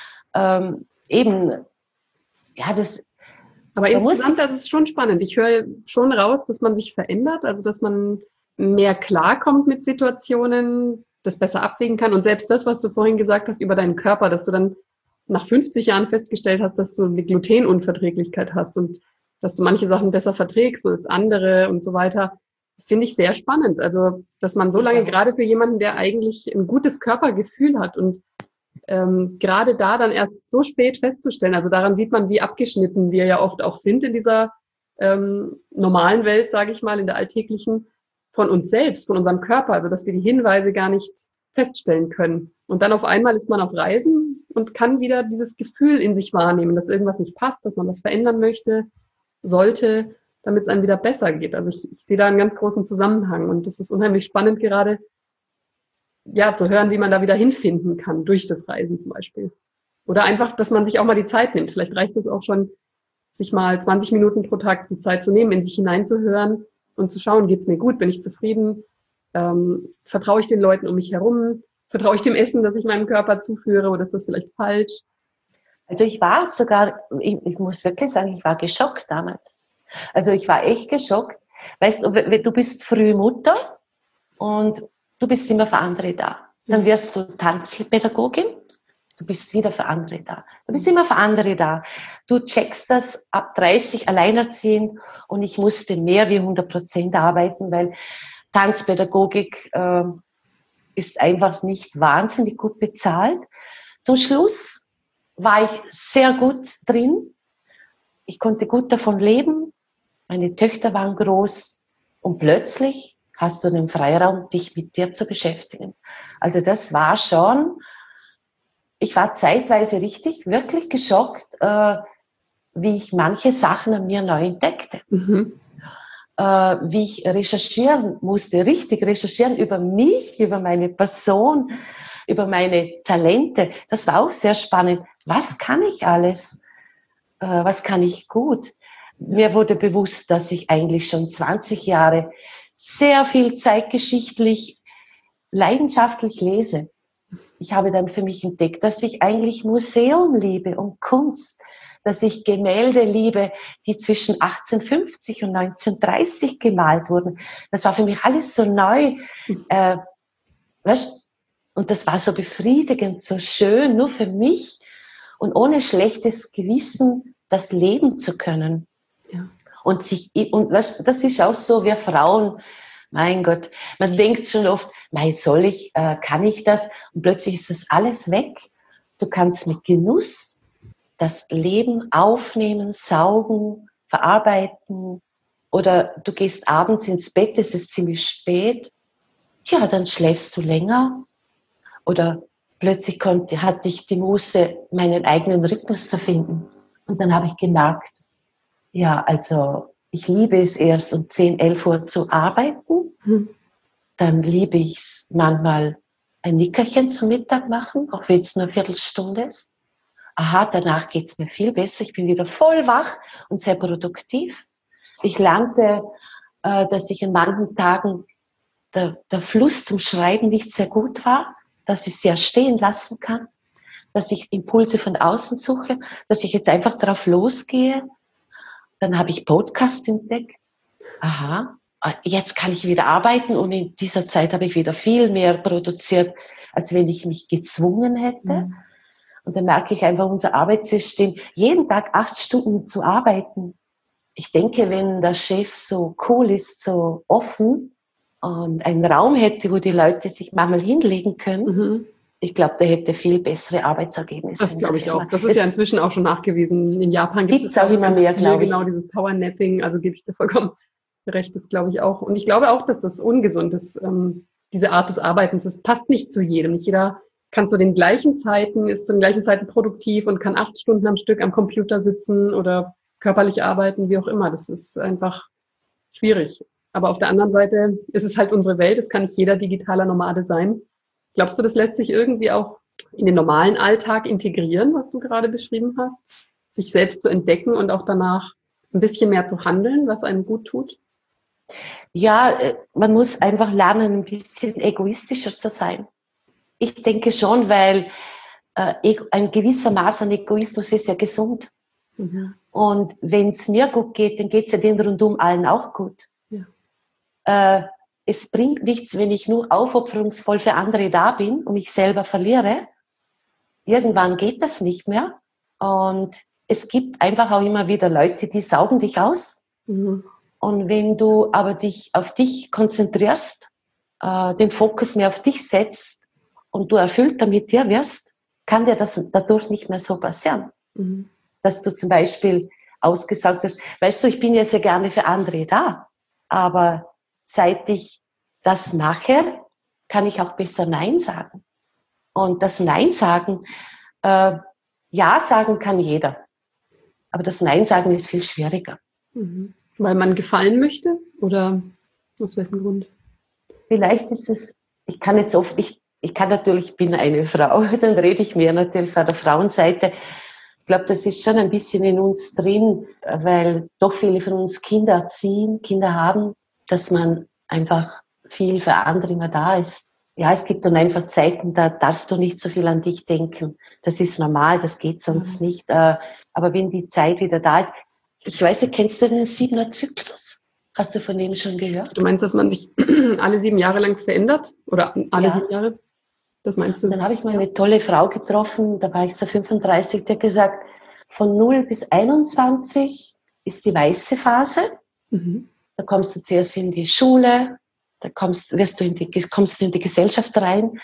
Eben, ja, das. Aber insgesamt, das ist schon spannend. Ich höre schon raus, dass man sich verändert, also dass man mehr klarkommt mit Situationen, das besser abwägen kann. Und selbst das, was du vorhin gesagt hast über deinen Körper, dass du dann nach 50 Jahren festgestellt hast, dass du eine Glutenunverträglichkeit hast und dass du manche Sachen besser verträgst als andere und so weiter, finde ich sehr spannend. Also, dass man so lange, gerade für jemanden, der eigentlich ein gutes Körpergefühl hat und gerade da dann erst so spät festzustellen, also daran sieht man, wie abgeschnitten wir ja oft auch sind in dieser normalen Welt, sage ich mal, in der alltäglichen, von uns selbst, von unserem Körper, also dass wir die Hinweise gar nicht feststellen können. Und dann auf einmal ist man auf Reisen und kann wieder dieses Gefühl in sich wahrnehmen, dass irgendwas nicht passt, dass man was verändern möchte, sollte, damit es einem wieder besser geht. Also ich sehe da einen ganz großen Zusammenhang und das ist unheimlich spannend gerade, ja, zu hören, wie man da wieder hinfinden kann, durch das Reisen zum Beispiel. Oder einfach, dass man sich auch mal die Zeit nimmt. Vielleicht reicht es auch schon, sich mal 20 Minuten pro Tag die Zeit zu nehmen, in sich hineinzuhören und zu schauen, geht's mir gut, bin ich zufrieden, vertraue ich den Leuten um mich herum, vertraue ich dem Essen, das ich meinem Körper zuführe, oder ist das vielleicht falsch? Also ich war sogar, ich muss wirklich sagen, ich war geschockt damals. Also ich war echt geschockt. Weißt du, du bist früh Mutter und du bist immer für andere da. Dann wirst du Tanzpädagogin, du bist wieder für andere da. Du bist immer für andere da. Du checkst das ab 30 alleinerziehend und ich musste mehr wie 100% arbeiten, weil Tanzpädagogik ist einfach nicht wahnsinnig gut bezahlt. Zum Schluss war ich sehr gut drin. Ich konnte gut davon leben. Meine Töchter waren groß und plötzlich hast du den Freiraum, dich mit dir zu beschäftigen. Also das war schon, ich war zeitweise wirklich geschockt, wie ich manche Sachen an mir neu entdeckte. Wie ich recherchieren musste, richtig recherchieren über mich, über meine Person, über meine Talente. Das war auch sehr spannend. Was kann ich alles? Was kann ich gut? Mir wurde bewusst, dass ich eigentlich schon 20 Jahre sehr viel zeitgeschichtlich, leidenschaftlich lese. Ich habe dann für mich entdeckt, dass ich eigentlich Museum liebe und Kunst, dass ich Gemälde liebe, die zwischen 1850 und 1930 gemalt wurden. Das war für mich alles so neu. Weißt? Und das war so befriedigend, so schön, nur für mich und ohne schlechtes Gewissen das leben zu können. Ja. Und weißt, das ist auch so, wir Frauen, mein Gott, man denkt schon oft, soll ich, kann ich das? Und plötzlich ist das alles weg. Du kannst mit Genuss das Leben aufnehmen, saugen, verarbeiten. Oder du gehst abends ins Bett, es ist ziemlich spät. Tja, dann schläfst du länger. Oder plötzlich hatte ich die Muße, meinen eigenen Rhythmus zu finden. Und dann habe ich gemerkt, ja, also ich liebe es erst um 10, 11 Uhr zu arbeiten. Dann liebe ich es manchmal ein Nickerchen zum Mittag machen, auch wenn es nur eine Viertelstunde ist. Aha, danach geht es mir viel besser. Ich bin wieder voll wach und sehr produktiv. Ich lernte, dass ich an manchen Tagen der Fluss zum Schreiben nicht sehr gut war, dass ich es sehr stehen lassen kann, dass ich Impulse von außen suche, dass ich jetzt einfach drauf losgehe. Dann habe ich Podcast entdeckt. Aha, jetzt kann ich wieder arbeiten und in dieser Zeit habe ich wieder viel mehr produziert, als wenn ich mich gezwungen hätte. Und dann merke ich einfach, unser Arbeitssystem, jeden Tag 8 Stunden zu arbeiten. Ich denke, wenn der Chef so cool ist, so offen und einen Raum hätte, wo die Leute sich manchmal hinlegen können, ich glaube, der hätte viel bessere Arbeitsergebnisse. Das glaube ich auch. Das ist ja inzwischen auch schon nachgewiesen. In Japan gibt es auch immer mehr, glaube ich. Genau, dieses Powernapping, also gebe ich dir vollkommen recht, das glaube ich auch. Und ich glaube auch, dass das ungesund ist, diese Art des Arbeitens. Das passt nicht zu jedem. Nicht jeder kann zu den gleichen Zeiten, ist zu den gleichen Zeiten produktiv und kann 8 Stunden am Stück am Computer sitzen oder körperlich arbeiten, wie auch immer. Das ist einfach schwierig. Aber auf der anderen Seite ist es halt unsere Welt. Es kann nicht jeder digitaler Nomade sein. Glaubst du, das lässt sich irgendwie auch in den normalen Alltag integrieren, was du gerade beschrieben hast? Sich selbst zu entdecken und auch danach ein bisschen mehr zu handeln, was einem gut tut? Ja, man muss einfach lernen, ein bisschen egoistischer zu sein. Ich denke schon, weil ein gewisser Maß an Egoismus ist ja gesund. Mhm. Und wenn es mir gut geht, dann geht es ja den rundum allen auch gut. Ja. Es bringt nichts, wenn ich nur aufopferungsvoll für andere da bin und mich selber verliere. Irgendwann geht das nicht mehr. Und es gibt einfach auch immer wieder Leute, die saugen dich aus. Mhm. Und wenn du aber dich auf dich konzentrierst, den Fokus mehr auf dich setzt und du erfüllter mit dir wirst, kann dir das dadurch nicht mehr so passieren. Mhm. Dass du zum Beispiel ausgesagt hast, weißt du, ich bin ja sehr gerne für andere da, aber seit ich das mache, kann ich auch besser Nein sagen. Und das Nein sagen, Ja sagen kann jeder, aber das Nein sagen ist viel schwieriger. Mhm. Weil man gefallen möchte oder aus welchem Grund? Vielleicht ist es, ich kann natürlich, ich bin eine Frau, dann rede ich mehr natürlich von der Frauenseite. Ich glaube, das ist schon ein bisschen in uns drin, weil doch viele von uns Kinder erziehen, Kinder haben, dass man einfach viel für andere immer da ist. Ja, es gibt dann einfach Zeiten, da darfst du nicht so viel an dich denken. Das ist normal, das geht sonst nicht. Aber wenn die Zeit wieder da ist, ich weiß nicht, kennst du den 7er-Zyklus? Hast du von dem schon gehört? Du meinst, dass man sich alle 7 Jahre lang verändert? Oder alle 7 Jahre? Das meinst du? Dann habe ich mal eine tolle Frau getroffen, da war ich so 35, die hat gesagt, von 0 bis 21 ist die weiße Phase. Mhm. Da kommst du zuerst in die Schule, da kommst du in die Gesellschaft rein.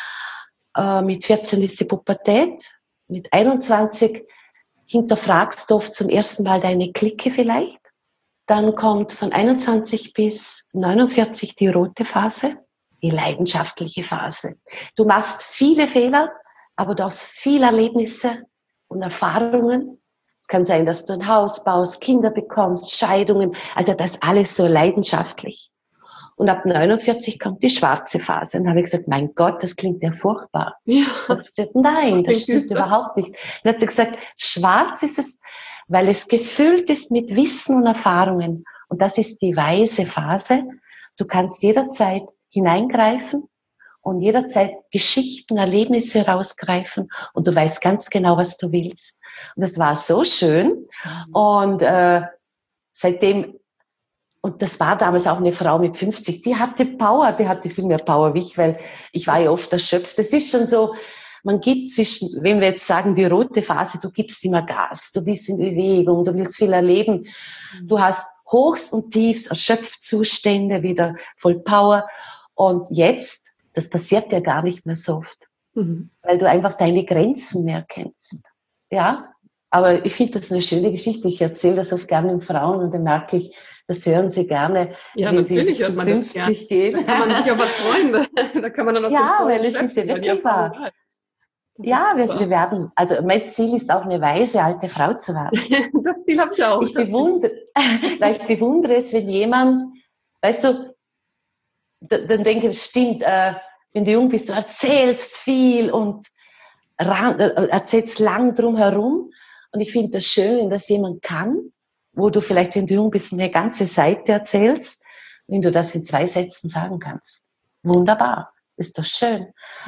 Mit 14 ist die Pubertät, mit 21 hinterfragst du oft zum ersten Mal deine Clique vielleicht. Dann kommt von 21 bis 49 die rote Phase, die leidenschaftliche Phase. Du machst viele Fehler, aber du hast viele Erlebnisse und Erfahrungen. Es kann sein, dass du ein Haus baust, Kinder bekommst, Scheidungen. Also das ist alles so leidenschaftlich. Und ab 49 kommt die schwarze Phase. Und dann habe ich gesagt, mein Gott, das klingt ja furchtbar. Ja. Und hat gesagt, nein, das stimmt überhaupt nicht. Dann hat sie gesagt, schwarz ist es, weil es gefüllt ist mit Wissen und Erfahrungen. Und das ist die weise Phase. Du kannst jederzeit hineingreifen und jederzeit Geschichten, Erlebnisse rausgreifen und du weißt ganz genau, was du willst. Und das war so schön. Und seitdem, und das war damals auch eine Frau mit 50, die hatte Power, die hatte viel mehr Power wie ich, weil ich war ja oft erschöpft. Das ist schon so, man gibt zwischen, wenn wir jetzt sagen, die rote Phase, du gibst immer Gas, du bist in Bewegung, du willst viel erleben, du hast Hochs und Tiefs, Erschöpfzustände, wieder voll Power. Und jetzt, das passiert ja gar nicht mehr so oft, weil du einfach deine Grenzen mehr kennst. Ja, aber ich finde das eine schöne Geschichte. Ich erzähle das oft gerne den Frauen und dann merke ich, das hören sie gerne, ja, wenn sie natürlich hört man 50 gehen. Da kann man sich auf was freuen. Da kann man dann aus Ja, dem weil es ist ja wirklich wahr. Ja, wir werden, also mein Ziel ist auch eine weise alte Frau zu werden. Das Ziel habe ich auch. Ich bewundere es, wenn jemand, weißt du, dann denke ich, stimmt, wenn du jung bist, du erzählst viel und erzählst lang drum herum. Und ich finde das schön, wenn das jemand kann, wo du vielleicht, wenn du jung bist, eine ganze Seite erzählst, wenn du das in 2 Sätzen sagen kannst. Wunderbar, ist doch schön.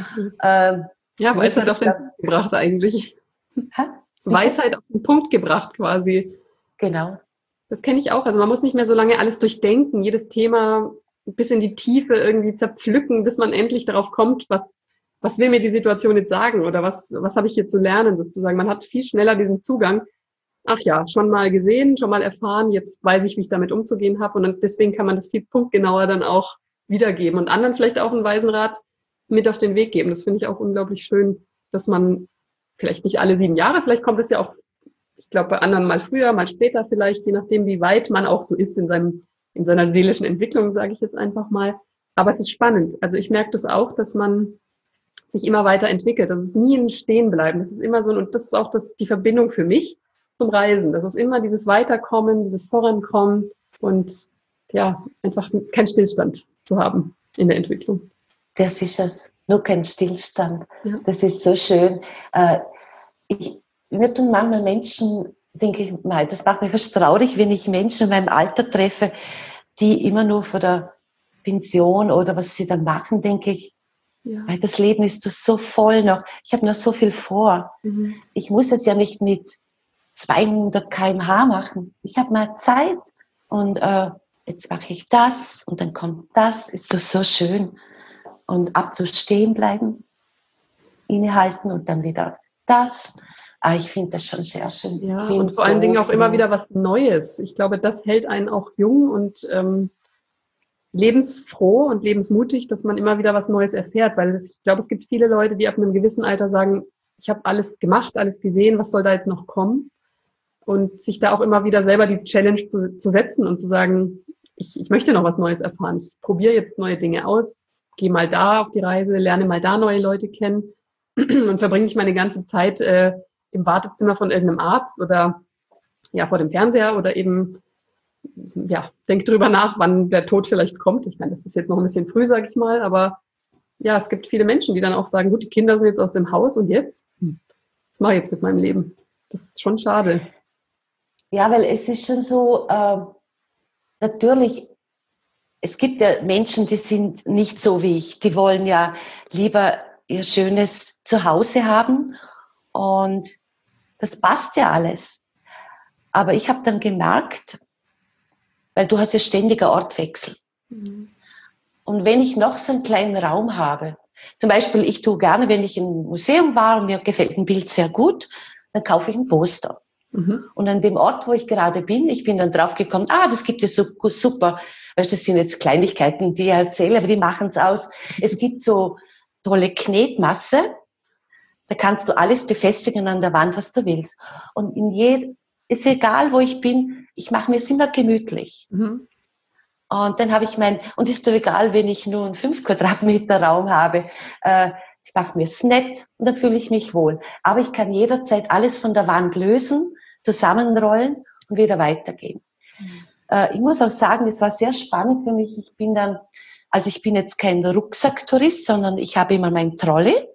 Ja, Weisheit auf den Punkt gebracht eigentlich. Weisheit auf den Punkt gebracht quasi. Genau. Das kenne ich auch. Also man muss nicht mehr so lange alles durchdenken, jedes Thema bis in die Tiefe irgendwie zerpflücken, bis man endlich darauf kommt, was will mir die Situation jetzt sagen oder was habe ich hier zu lernen sozusagen. Man hat viel schneller diesen Zugang. Ach ja, schon mal gesehen, schon mal erfahren, jetzt weiß ich, wie ich damit umzugehen habe und deswegen kann man das viel punktgenauer dann auch wiedergeben und anderen vielleicht auch einen weisen Rat mit auf den Weg geben. Das finde ich auch unglaublich schön, dass man vielleicht nicht alle 7 Jahre, vielleicht kommt es ja auch, ich glaube, bei anderen mal früher, mal später vielleicht, je nachdem, wie weit man auch so ist in seiner seelischen Entwicklung, sage ich jetzt einfach mal. Aber es ist spannend. Also ich merke das auch, dass man sich immer weiterentwickelt. Das ist nie ein Stehenbleiben. Das ist immer so, und das ist auch die Verbindung für mich zum Reisen. Das ist immer dieses Weiterkommen, dieses Vorankommen und ja, einfach kein Stillstand zu haben in der Entwicklung. Das ist es, nur kein Stillstand. Ja. Das ist so schön. Mir tun manchmal Menschen, denke ich mal, das macht mich fast traurig, wenn ich Menschen in meinem Alter treffe, die immer nur vor der Pension oder was sie dann machen, denke ich, weil das Leben ist so voll noch. Ich habe noch so viel vor. Mhm. Ich muss es ja nicht mit 200 km/h machen. Ich habe mal Zeit und jetzt mache ich das und dann kommt das. Ist doch so schön. Und abzustehen bleiben, innehalten und dann wieder das. Ich finde das schon sehr schön. Ja, und vor allen Dingen auch immer wieder was Neues. Ich glaube, das hält einen auch jung und lebensfroh und lebensmutig, dass man immer wieder was Neues erfährt. Weil ich glaube, es gibt viele Leute, die ab einem gewissen Alter sagen, ich habe alles gemacht, alles gesehen, was soll da jetzt noch kommen? Und sich da auch immer wieder selber die Challenge zu setzen und zu sagen, ich möchte noch was Neues erfahren. Ich probiere jetzt neue Dinge aus, gehe mal da auf die Reise, lerne mal da neue Leute kennen und verbringe ich meine ganze Zeit im Wartezimmer von irgendeinem Arzt oder ja vor dem Fernseher oder eben ja denk drüber nach, wann der Tod vielleicht kommt. Ich meine, das ist jetzt noch ein bisschen früh, sage ich mal, aber ja, es gibt viele Menschen, die dann auch sagen, gut, die Kinder sind jetzt aus dem Haus und jetzt? Was mache ich jetzt mit meinem Leben? Das ist schon schade. Ja, weil es ist schon so, natürlich, es gibt ja Menschen, die sind nicht so wie ich. Die wollen ja lieber ihr schönes Zuhause haben und das passt ja alles. Aber ich habe dann gemerkt, weil du hast ja ständiger Ortwechsel. Mhm. Und wenn ich noch so einen kleinen Raum habe, zum Beispiel ich tue gerne, wenn ich im Museum war und mir gefällt ein Bild sehr gut, dann kaufe ich ein Poster. Mhm. Und an dem Ort, wo ich gerade bin, ich bin dann drauf gekommen, das gibt es so super. Weißt, das sind jetzt Kleinigkeiten, die ich erzähle, aber die machen es aus. Es gibt so tolle Knetmasse, da kannst du alles befestigen an der Wand, was du willst. Und ist egal, wo ich bin, ich mache mir es immer gemütlich. Mhm. Und dann habe ich und ist doch egal, wenn ich nur einen 5 Quadratmeter Raum habe, ich mache mir es nett und dann fühle ich mich wohl. Aber ich kann jederzeit alles von der Wand lösen, zusammenrollen und wieder weitergehen. Mhm. Ich muss auch sagen, es war sehr spannend für mich. Ich bin jetzt kein Rucksacktourist, sondern ich habe immer mein Trolley.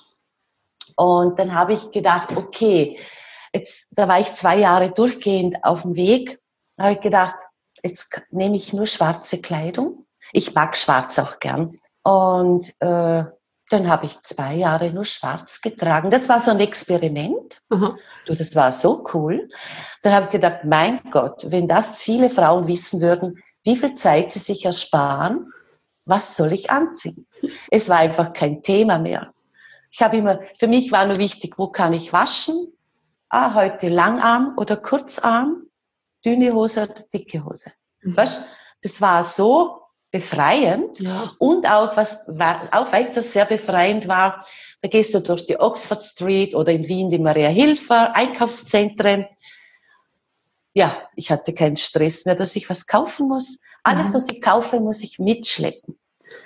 Und dann habe ich gedacht, okay, da war ich 2 Jahre durchgehend auf dem Weg. Da habe ich gedacht, jetzt nehme ich nur schwarze Kleidung. Ich mag schwarz auch gern. Und dann habe ich 2 Jahre nur schwarz getragen. Das war so ein Experiment. Mhm. Das war so cool. Dann habe ich gedacht, mein Gott, wenn das viele Frauen wissen würden, wie viel Zeit sie sich ersparen, was soll ich anziehen? Es war einfach kein Thema mehr. Für mich war nur wichtig, wo kann ich waschen? Heute Langarm oder Kurzarm, dünne Hose oder dicke Hose. Mhm. Weißt, das war so befreiend. Ja. Und auch, was auch weiter sehr befreiend war, da gehst du durch die Oxford Street oder in Wien die Maria-Hilfer, Einkaufszentren. Ja, ich hatte keinen Stress mehr, dass ich was kaufen muss. Alles, was ich kaufe, muss ich mitschleppen.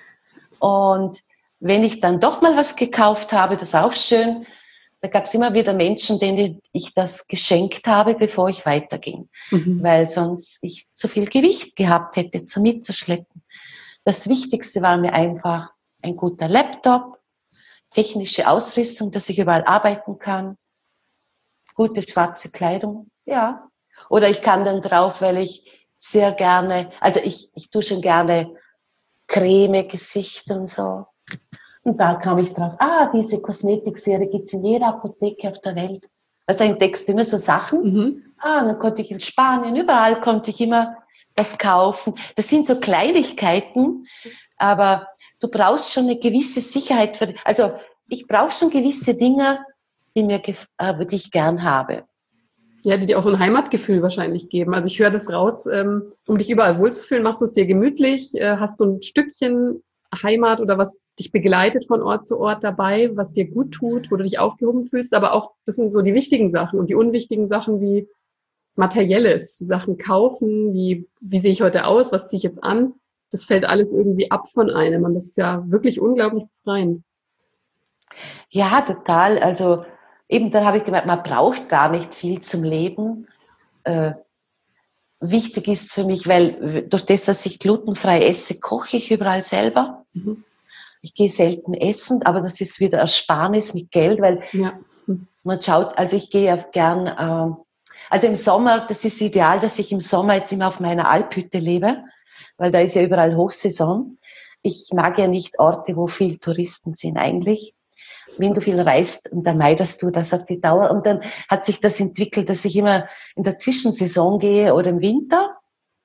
Und wenn ich dann doch mal was gekauft habe, das ist auch schön, da gab es immer wieder Menschen, denen ich das geschenkt habe, bevor ich weiterging. Mhm. Weil sonst ich zu viel Gewicht gehabt hätte zum Mitzuschleppen. Das Wichtigste war mir einfach ein guter Laptop, technische Ausrüstung, dass ich überall arbeiten kann, gute schwarze Kleidung, ja. Oder ich kann dann drauf, weil ich sehr gerne, also ich tue schon gerne Creme, Gesicht und so. Und da kam ich drauf, diese Kosmetikserie gibt's in jeder Apotheke auf der Welt. Also da entdeckst du immer so Sachen. Mhm. Dann konnte ich in Spanien, überall konnte ich immer das kaufen. Das sind so Kleinigkeiten, aber du brauchst schon eine gewisse Sicherheit. Also ich brauche schon gewisse Dinge, die ich gern habe. Ja, die dir auch so ein Heimatgefühl wahrscheinlich geben. Also ich höre das raus, um dich überall wohlzufühlen, machst du es dir gemütlich, hast du ein Stückchen Heimat oder was dich begleitet von Ort zu Ort dabei, was dir gut tut, wo du dich aufgehoben fühlst, aber auch, das sind so die wichtigen Sachen und die unwichtigen Sachen wie Materielles, die Sachen kaufen, wie sehe ich heute aus, was ziehe ich jetzt an, das fällt alles irgendwie ab von einem und das ist ja wirklich unglaublich befreiend. Ja, total. Also eben dann habe ich gemerkt, man braucht gar nicht viel zum Leben. Wichtig ist für mich, weil durch das, dass ich glutenfrei esse, koche ich überall selber. Mhm. Ich gehe selten essen, aber das ist wieder Ersparnis mit Geld, weil Ja. man schaut, also ich gehe ja gern, also im Sommer, das ist ideal, dass ich im Sommer jetzt immer auf meiner Alphütte lebe, weil da ist ja überall Hochsaison. Ich mag ja nicht Orte, wo viel Touristen sind eigentlich. Wenn du viel reist, dann meidest du das auf die Dauer. Und dann hat sich das entwickelt, dass ich immer in der Zwischensaison gehe oder im Winter.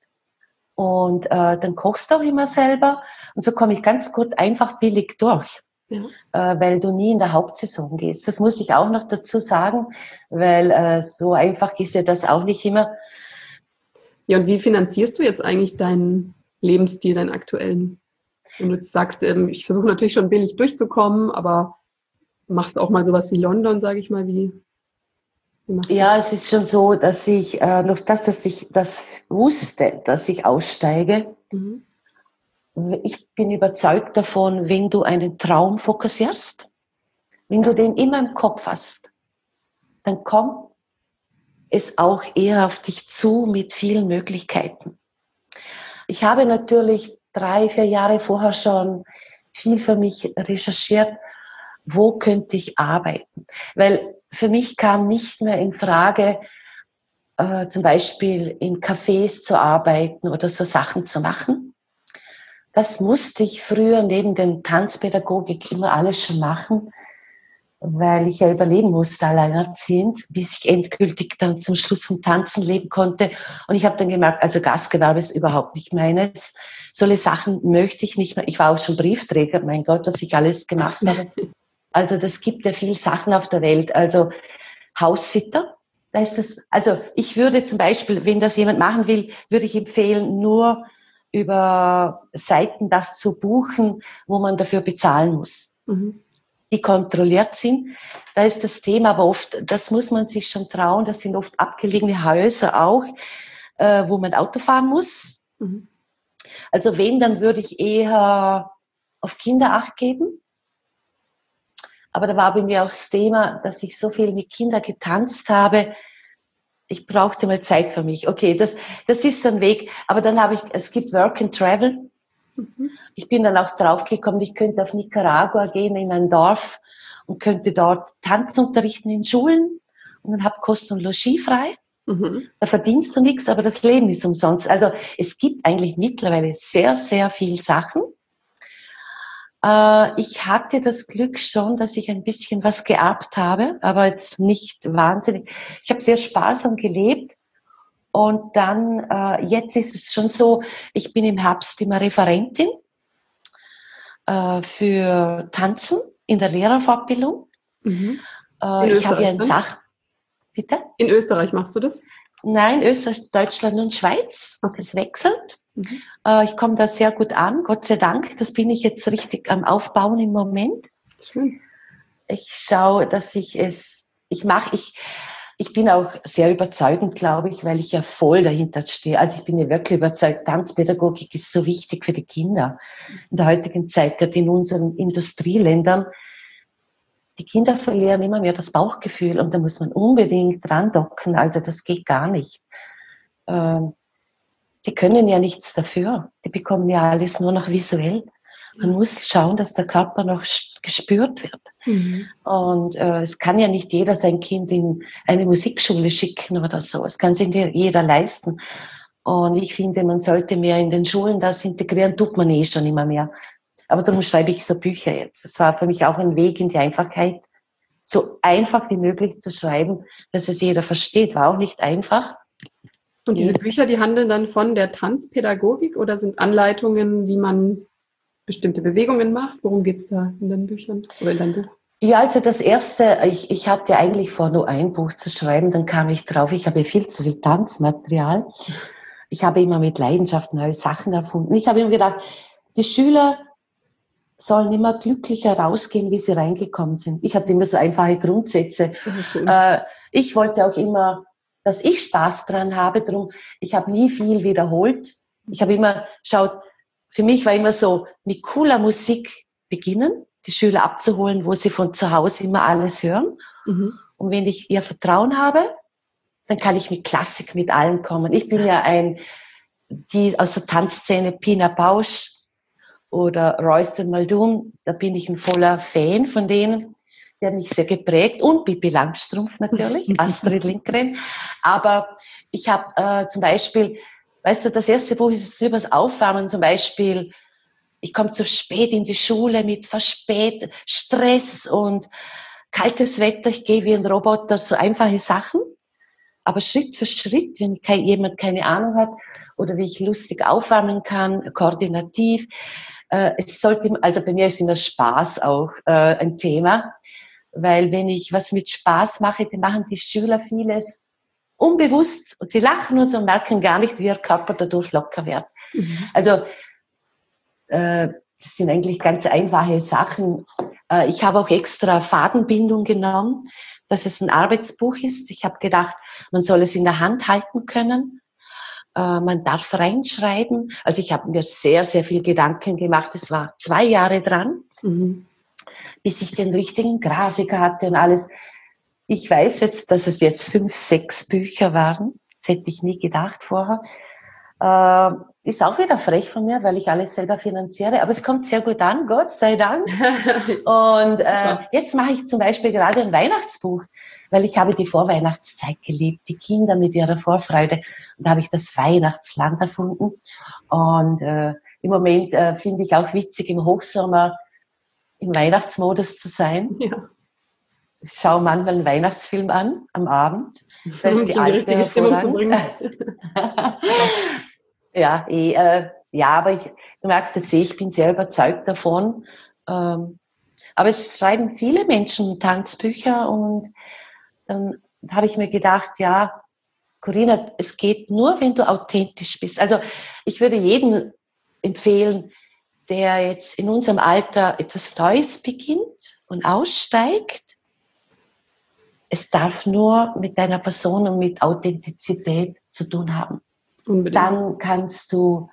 Und dann kochst du auch immer selber. Und so komme ich ganz gut einfach billig durch, Ja. weil du nie in der Hauptsaison gehst. Das muss ich auch noch dazu sagen, weil so einfach ist ja das auch nicht immer. Ja, und wie finanzierst du jetzt eigentlich deinen Lebensstil, deinen aktuellen? Wenn du jetzt sagst, ich versuche natürlich schon billig durchzukommen, aber machst auch mal sowas wie London, sage ich mal, wie machst du Ja, das? es ist schon so, dass ich durch das, dass ich das wusste, dass ich aussteige, Mhm. ich bin überzeugt davon, wenn du einen Traum fokussierst, wenn du den immer im Kopf hast, dann kommt es auch eher auf dich zu mit vielen Möglichkeiten. Ich habe natürlich 3, 4 Jahre vorher schon viel für mich recherchiert, wo könnte ich arbeiten? Weil für mich kam nicht mehr in Frage, zum Beispiel in Cafés zu arbeiten oder so Sachen zu machen. Das musste ich früher neben dem Tanzpädagogik immer alles schon machen, weil ich ja überleben musste, alleinerziehend, bis ich endgültig dann zum Schluss vom Tanzen leben konnte. Und ich habe dann gemerkt, also Gastgewerbe ist überhaupt nicht meines. Solche Sachen möchte ich nicht mehr. Ich war auch schon Briefträger, mein Gott, was ich alles gemacht habe. Also das gibt ja viel Sachen auf der Welt. Also Haussitter, da ist das, also ich würde zum Beispiel, wenn das jemand machen will, würde ich empfehlen, nur über Seiten das zu buchen, wo man dafür bezahlen muss. Mhm. Die kontrolliert sind. Da ist das Thema aber oft, das muss man sich schon trauen, das sind oft abgelegene Häuser auch, wo man Auto fahren muss. Mhm. Also wenn, dann würde ich eher auf Kinder Acht geben. Aber da war bei mir auch das Thema, dass ich so viel mit Kindern getanzt habe. Ich brauchte mal Zeit für mich. Okay, das ist so ein Weg. Aber dann habe ich, es gibt Work and Travel. Mhm. Ich bin dann auch draufgekommen, ich könnte auf Nicaragua gehen, in ein Dorf und könnte dort Tanzen unterrichten in Schulen und dann habe Kost und Logis frei. Mhm. Da verdienst du nichts, aber das Leben ist umsonst. Also es gibt eigentlich mittlerweile sehr, sehr viel Sachen. Ich hatte das Glück schon, dass ich ein bisschen was geerbt habe, aber jetzt nicht wahnsinnig. Ich habe sehr sparsam gelebt und dann, jetzt ist es schon so, ich bin im Herbst immer Referentin für Tanzen in der Lehrerfortbildung. Mhm. In Ich habe ja Österreich ein dann? Bitte? In Österreich machst du das? Nein, Österreich, Deutschland und Schweiz. Okay. Es wechselt. Mhm. Ich komme da sehr gut an, Gott sei Dank. Das bin ich jetzt richtig am Aufbauen im Moment. Schön. Ich schaue, dass ich bin auch sehr überzeugend, glaube ich, weil ich ja voll dahinter stehe. Also ich bin ja wirklich überzeugt, Tanzpädagogik ist so wichtig für die Kinder. In der heutigen Zeit, gerade in unseren Industrieländern, die Kinder verlieren immer mehr das Bauchgefühl und da muss man unbedingt dran docken. Also das geht gar nicht. Die können ja nichts dafür. Die bekommen ja alles nur noch visuell. Man muss schauen, dass der Körper noch gespürt wird. Mhm. Und es kann ja nicht jeder sein Kind in eine Musikschule schicken oder so. Es kann sich nicht jeder leisten. Und ich finde, man sollte mehr in den Schulen das integrieren, tut man eh schon immer mehr. Aber darum schreibe ich so Bücher jetzt. Es war für mich auch ein Weg in die Einfachheit, so einfach wie möglich zu schreiben, dass es jeder versteht. War auch nicht einfach. Und diese Bücher, die handeln dann von der Tanzpädagogik oder sind Anleitungen, wie man bestimmte Bewegungen macht? Worum geht es da in den Büchern oder in deinem Buch? Ja, also das erste, ich hatte eigentlich vor, nur ein Buch zu schreiben, dann kam ich drauf, ich habe viel zu viel Tanzmaterial. Ich habe immer mit Leidenschaft neue Sachen erfunden. Ich habe immer gedacht, die Schüler sollen immer glücklicher rausgehen, wie sie reingekommen sind. Ich hatte immer so einfache Grundsätze. Das ist schön. Ich wollte auch immer, dass ich Spaß dran habe. Drum, ich habe nie viel wiederholt. Ich habe immer geschaut, für mich war immer so, mit cooler Musik beginnen. die Schüler abzuholen, wo sie von zu Hause immer alles hören. Mhm. Und wenn ich ihr Vertrauen habe, dann kann ich mit Klassik, mit allem kommen. Ich bin ja die aus der Tanzszene, Pina Bausch oder Royston Muldoon, da bin ich ein voller Fan von denen. Die haben mich sehr geprägt. Und Pippi Langstrumpf natürlich, Astrid Lindgren. Aber ich habe zum Beispiel, weißt du, das erste Buch ist jetzt über das Aufwärmen, zum Beispiel, ich komme zu spät in die Schule mit Stress und kaltes Wetter, ich gehe wie ein Roboter, so einfache Sachen. Aber Schritt für Schritt, wenn jemand keine Ahnung hat oder wie ich lustig aufwärmen kann, koordinativ. Also bei mir ist immer Spaß auch ein Thema, weil wenn ich was mit Spaß mache, dann machen die Schüler vieles unbewusst und sie lachen und so und merken gar nicht, wie ihr Körper dadurch locker wird. Mhm. Also das sind eigentlich ganz einfache Sachen. Ich habe auch extra Fadenbindung genommen, dass es ein Arbeitsbuch ist. Ich habe gedacht, man soll es in der Hand halten können. Man darf reinschreiben. Also ich habe mir sehr, sehr viel Gedanken gemacht. Es war 2 Jahre dran, bis ich den richtigen Grafiker hatte und alles. Ich weiß jetzt, dass es jetzt 5, 6 Bücher waren. Das hätte ich nie gedacht vorher. Ist auch wieder frech von mir, weil ich alles selber finanziere. Aber es kommt sehr gut an, Gott sei Dank. Und jetzt mache ich zum Beispiel gerade ein Weihnachtsbuch, weil ich habe die Vorweihnachtszeit geliebt, die Kinder mit ihrer Vorfreude. Und da habe ich das Weihnachtsland erfunden. Und im Moment finde ich auch witzig, im Hochsommer im Weihnachtsmodus zu sein. Ja. Ich schaue manchmal einen Weihnachtsfilm an, am Abend. Das ist die alte Stimmung zu bringen. Ja, aber du merkst jetzt ich bin sehr überzeugt davon. Aber es schreiben viele Menschen Tanzbücher und dann habe ich mir gedacht, ja, Corinna, es geht nur, wenn du authentisch bist. Also ich würde jedem empfehlen, der jetzt in unserem Alter etwas Neues beginnt und aussteigt, es darf nur mit deiner Person und mit Authentizität zu tun haben. Unbedingt. Dann kannst du,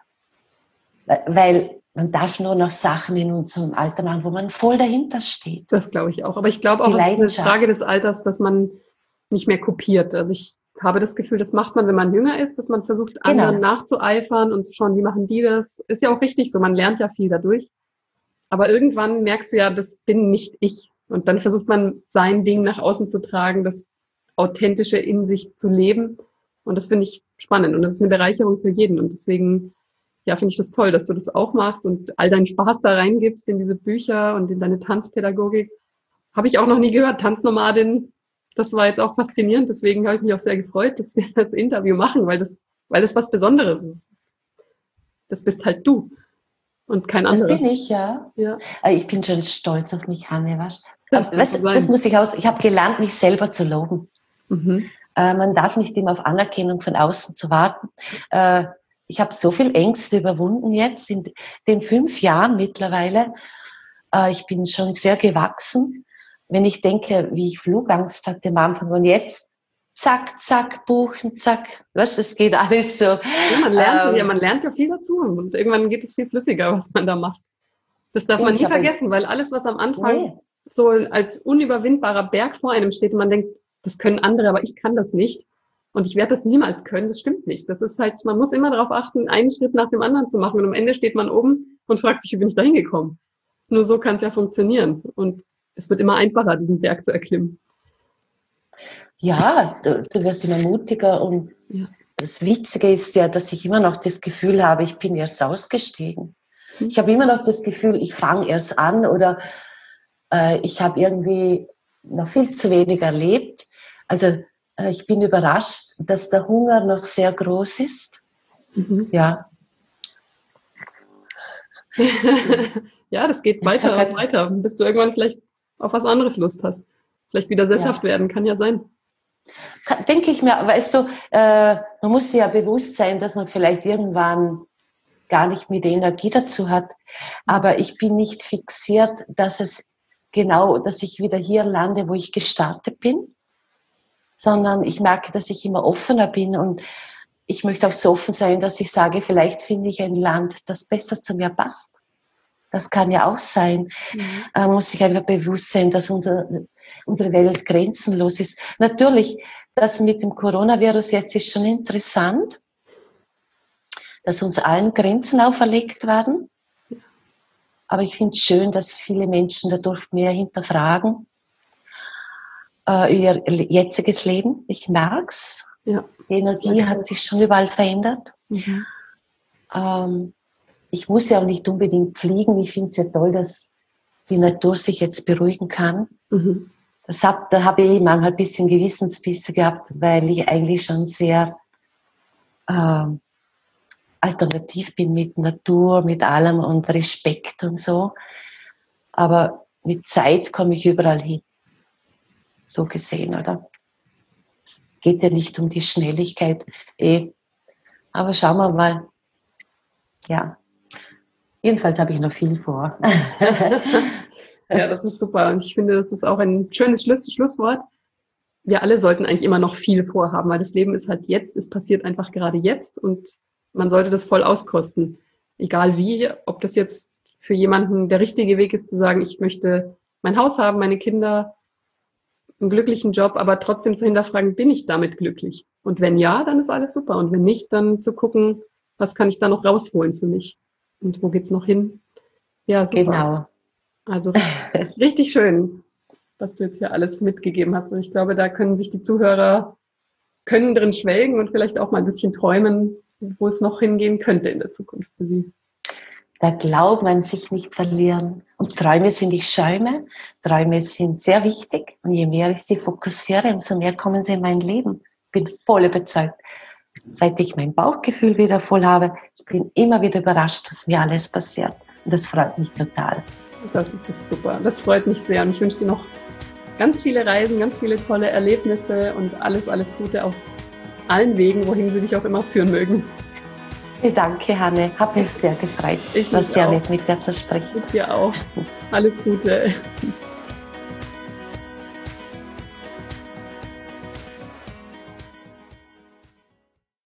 weil man darf nur noch Sachen in unserem Alter machen, wo man voll dahinter steht. Das glaube ich auch. Aber ich glaube auch, es ist eine Frage des Alters, dass man nicht mehr kopiert. Also ich habe das Gefühl, das macht man, wenn man jünger ist, dass man versucht, anderen nachzueifern und zu schauen, wie machen die das. Ist ja auch richtig so, man lernt ja viel dadurch. Aber irgendwann merkst du ja, das bin nicht ich. Und dann versucht man, sein Ding nach außen zu tragen, das Authentische in sich zu leben. Und das finde ich spannend. Und das ist eine Bereicherung für jeden. Und deswegen, ja, finde ich das toll, dass du das auch machst und all deinen Spaß da reingibst in diese Bücher und in deine Tanzpädagogik. Habe ich auch noch nie gehört, Tanznomadin. Das war jetzt auch faszinierend. Deswegen habe ich mich auch sehr gefreut, dass wir das Interview machen, weil das was Besonderes ist. Das bist halt du und kein anderer. Das bin ich, ja. Ich bin schon stolz auf mich, Hanne. Das muss ich ich habe gelernt, mich selber zu loben. Mhm. Man darf nicht immer auf Anerkennung von außen zu warten. Ich habe so viel Ängste überwunden jetzt in den 5 Jahren mittlerweile. Ich bin schon sehr gewachsen. Wenn ich denke, wie ich Flugangst hatte am Anfang und jetzt, zack, zack, buchen, zack. Weißt du, es geht alles so. Ja, man lernt ja viel dazu und irgendwann geht es viel flüssiger, was man da macht. Das darf man nie vergessen, weil alles, was am Anfang so als unüberwindbarer Berg vor einem steht und man denkt, das können andere, aber ich kann das nicht. Und ich werde das niemals können, das stimmt nicht. Das ist halt, man muss immer darauf achten, einen Schritt nach dem anderen zu machen. Und am Ende steht man oben und fragt sich, wie bin ich da hingekommen? Nur so kann es ja funktionieren. Und es wird immer einfacher, diesen Berg zu erklimmen. Ja, du wirst immer mutiger. Und das Witzige ist ja, dass ich immer noch das Gefühl habe, ich bin erst ausgestiegen. Ich habe immer noch das Gefühl, ich fange erst an oder ich habe irgendwie noch viel zu wenig erlebt. Also ich bin überrascht, dass der Hunger noch sehr groß ist. Mhm. Ja. Ja, das geht weiter und weiter, bis du irgendwann vielleicht auf was anderes Lust hast. Vielleicht wieder sesshaft werden, kann ja sein. Denke ich mir, weißt du, man muss sich ja bewusst sein, dass man vielleicht irgendwann gar nicht mehr die Energie dazu hat. Aber ich bin nicht fixiert, dass ich wieder hier lande, wo ich gestartet bin, sondern ich merke, dass ich immer offener bin und ich möchte auch so offen sein, dass ich sage, vielleicht finde ich ein Land, das besser zu mir passt. Das kann ja auch sein. Man muss sich einfach bewusst sein, dass unsere Welt grenzenlos ist. Natürlich, das mit dem Coronavirus jetzt ist schon interessant, dass uns allen Grenzen auferlegt werden. Aber ich finde es schön, dass viele Menschen dadurch mehr hinterfragen ihr jetziges Leben. Ich merke es. Ja. Die Energie hat sich schon überall verändert. Ich muss ja auch nicht unbedingt fliegen. Ich finde es ja toll, dass die Natur sich jetzt beruhigen kann. Da habe ich manchmal ein bisschen Gewissensbisse gehabt, weil ich eigentlich schon sehr alternativ bin mit Natur, mit allem und Respekt und so. Aber mit Zeit komme ich überall hin. So gesehen, oder? Es geht ja nicht um die Schnelligkeit. Aber schauen wir mal. Ja. Jedenfalls habe ich noch viel vor. Ja, das ist super. Und ich finde, das ist auch ein schönes Schlusswort. Wir alle sollten eigentlich immer noch viel vorhaben, weil das Leben ist halt jetzt, es passiert einfach gerade jetzt und man sollte das voll auskosten. Egal wie, ob das jetzt für jemanden der richtige Weg ist, zu sagen, ich möchte mein Haus haben, meine Kinder, einen glücklichen Job, aber trotzdem zu hinterfragen, bin ich damit glücklich? Und wenn ja, dann ist alles super. Und wenn nicht, dann zu gucken, was kann ich da noch rausholen für mich? Und wo geht's noch hin? Ja, super. Genau. Also richtig schön, was du jetzt hier alles mitgegeben hast. Und ich glaube, da können sich die Zuhörer drin schwelgen und vielleicht auch mal ein bisschen träumen, wo es noch hingehen könnte in der Zukunft für sie. Der Glauben an sich nicht verlieren. Und Träume sind nicht Schäume. Träume sind sehr wichtig. Und je mehr ich sie fokussiere, umso mehr kommen sie in mein Leben. Ich bin voll überzeugt. Seit ich mein Bauchgefühl wieder voll habe, ich bin immer wieder überrascht, was mir alles passiert. Und das freut mich total. Das ist super. Das freut mich sehr. Und ich wünsche dir noch ganz viele Reisen, ganz viele tolle Erlebnisse und alles Gute auf allen Wegen, wohin sie dich auch immer führen mögen. Danke, Hanne. Hat mich sehr gefreut. Ich war sehr nett, mit dir zu sprechen. Ich dir auch. Alles Gute.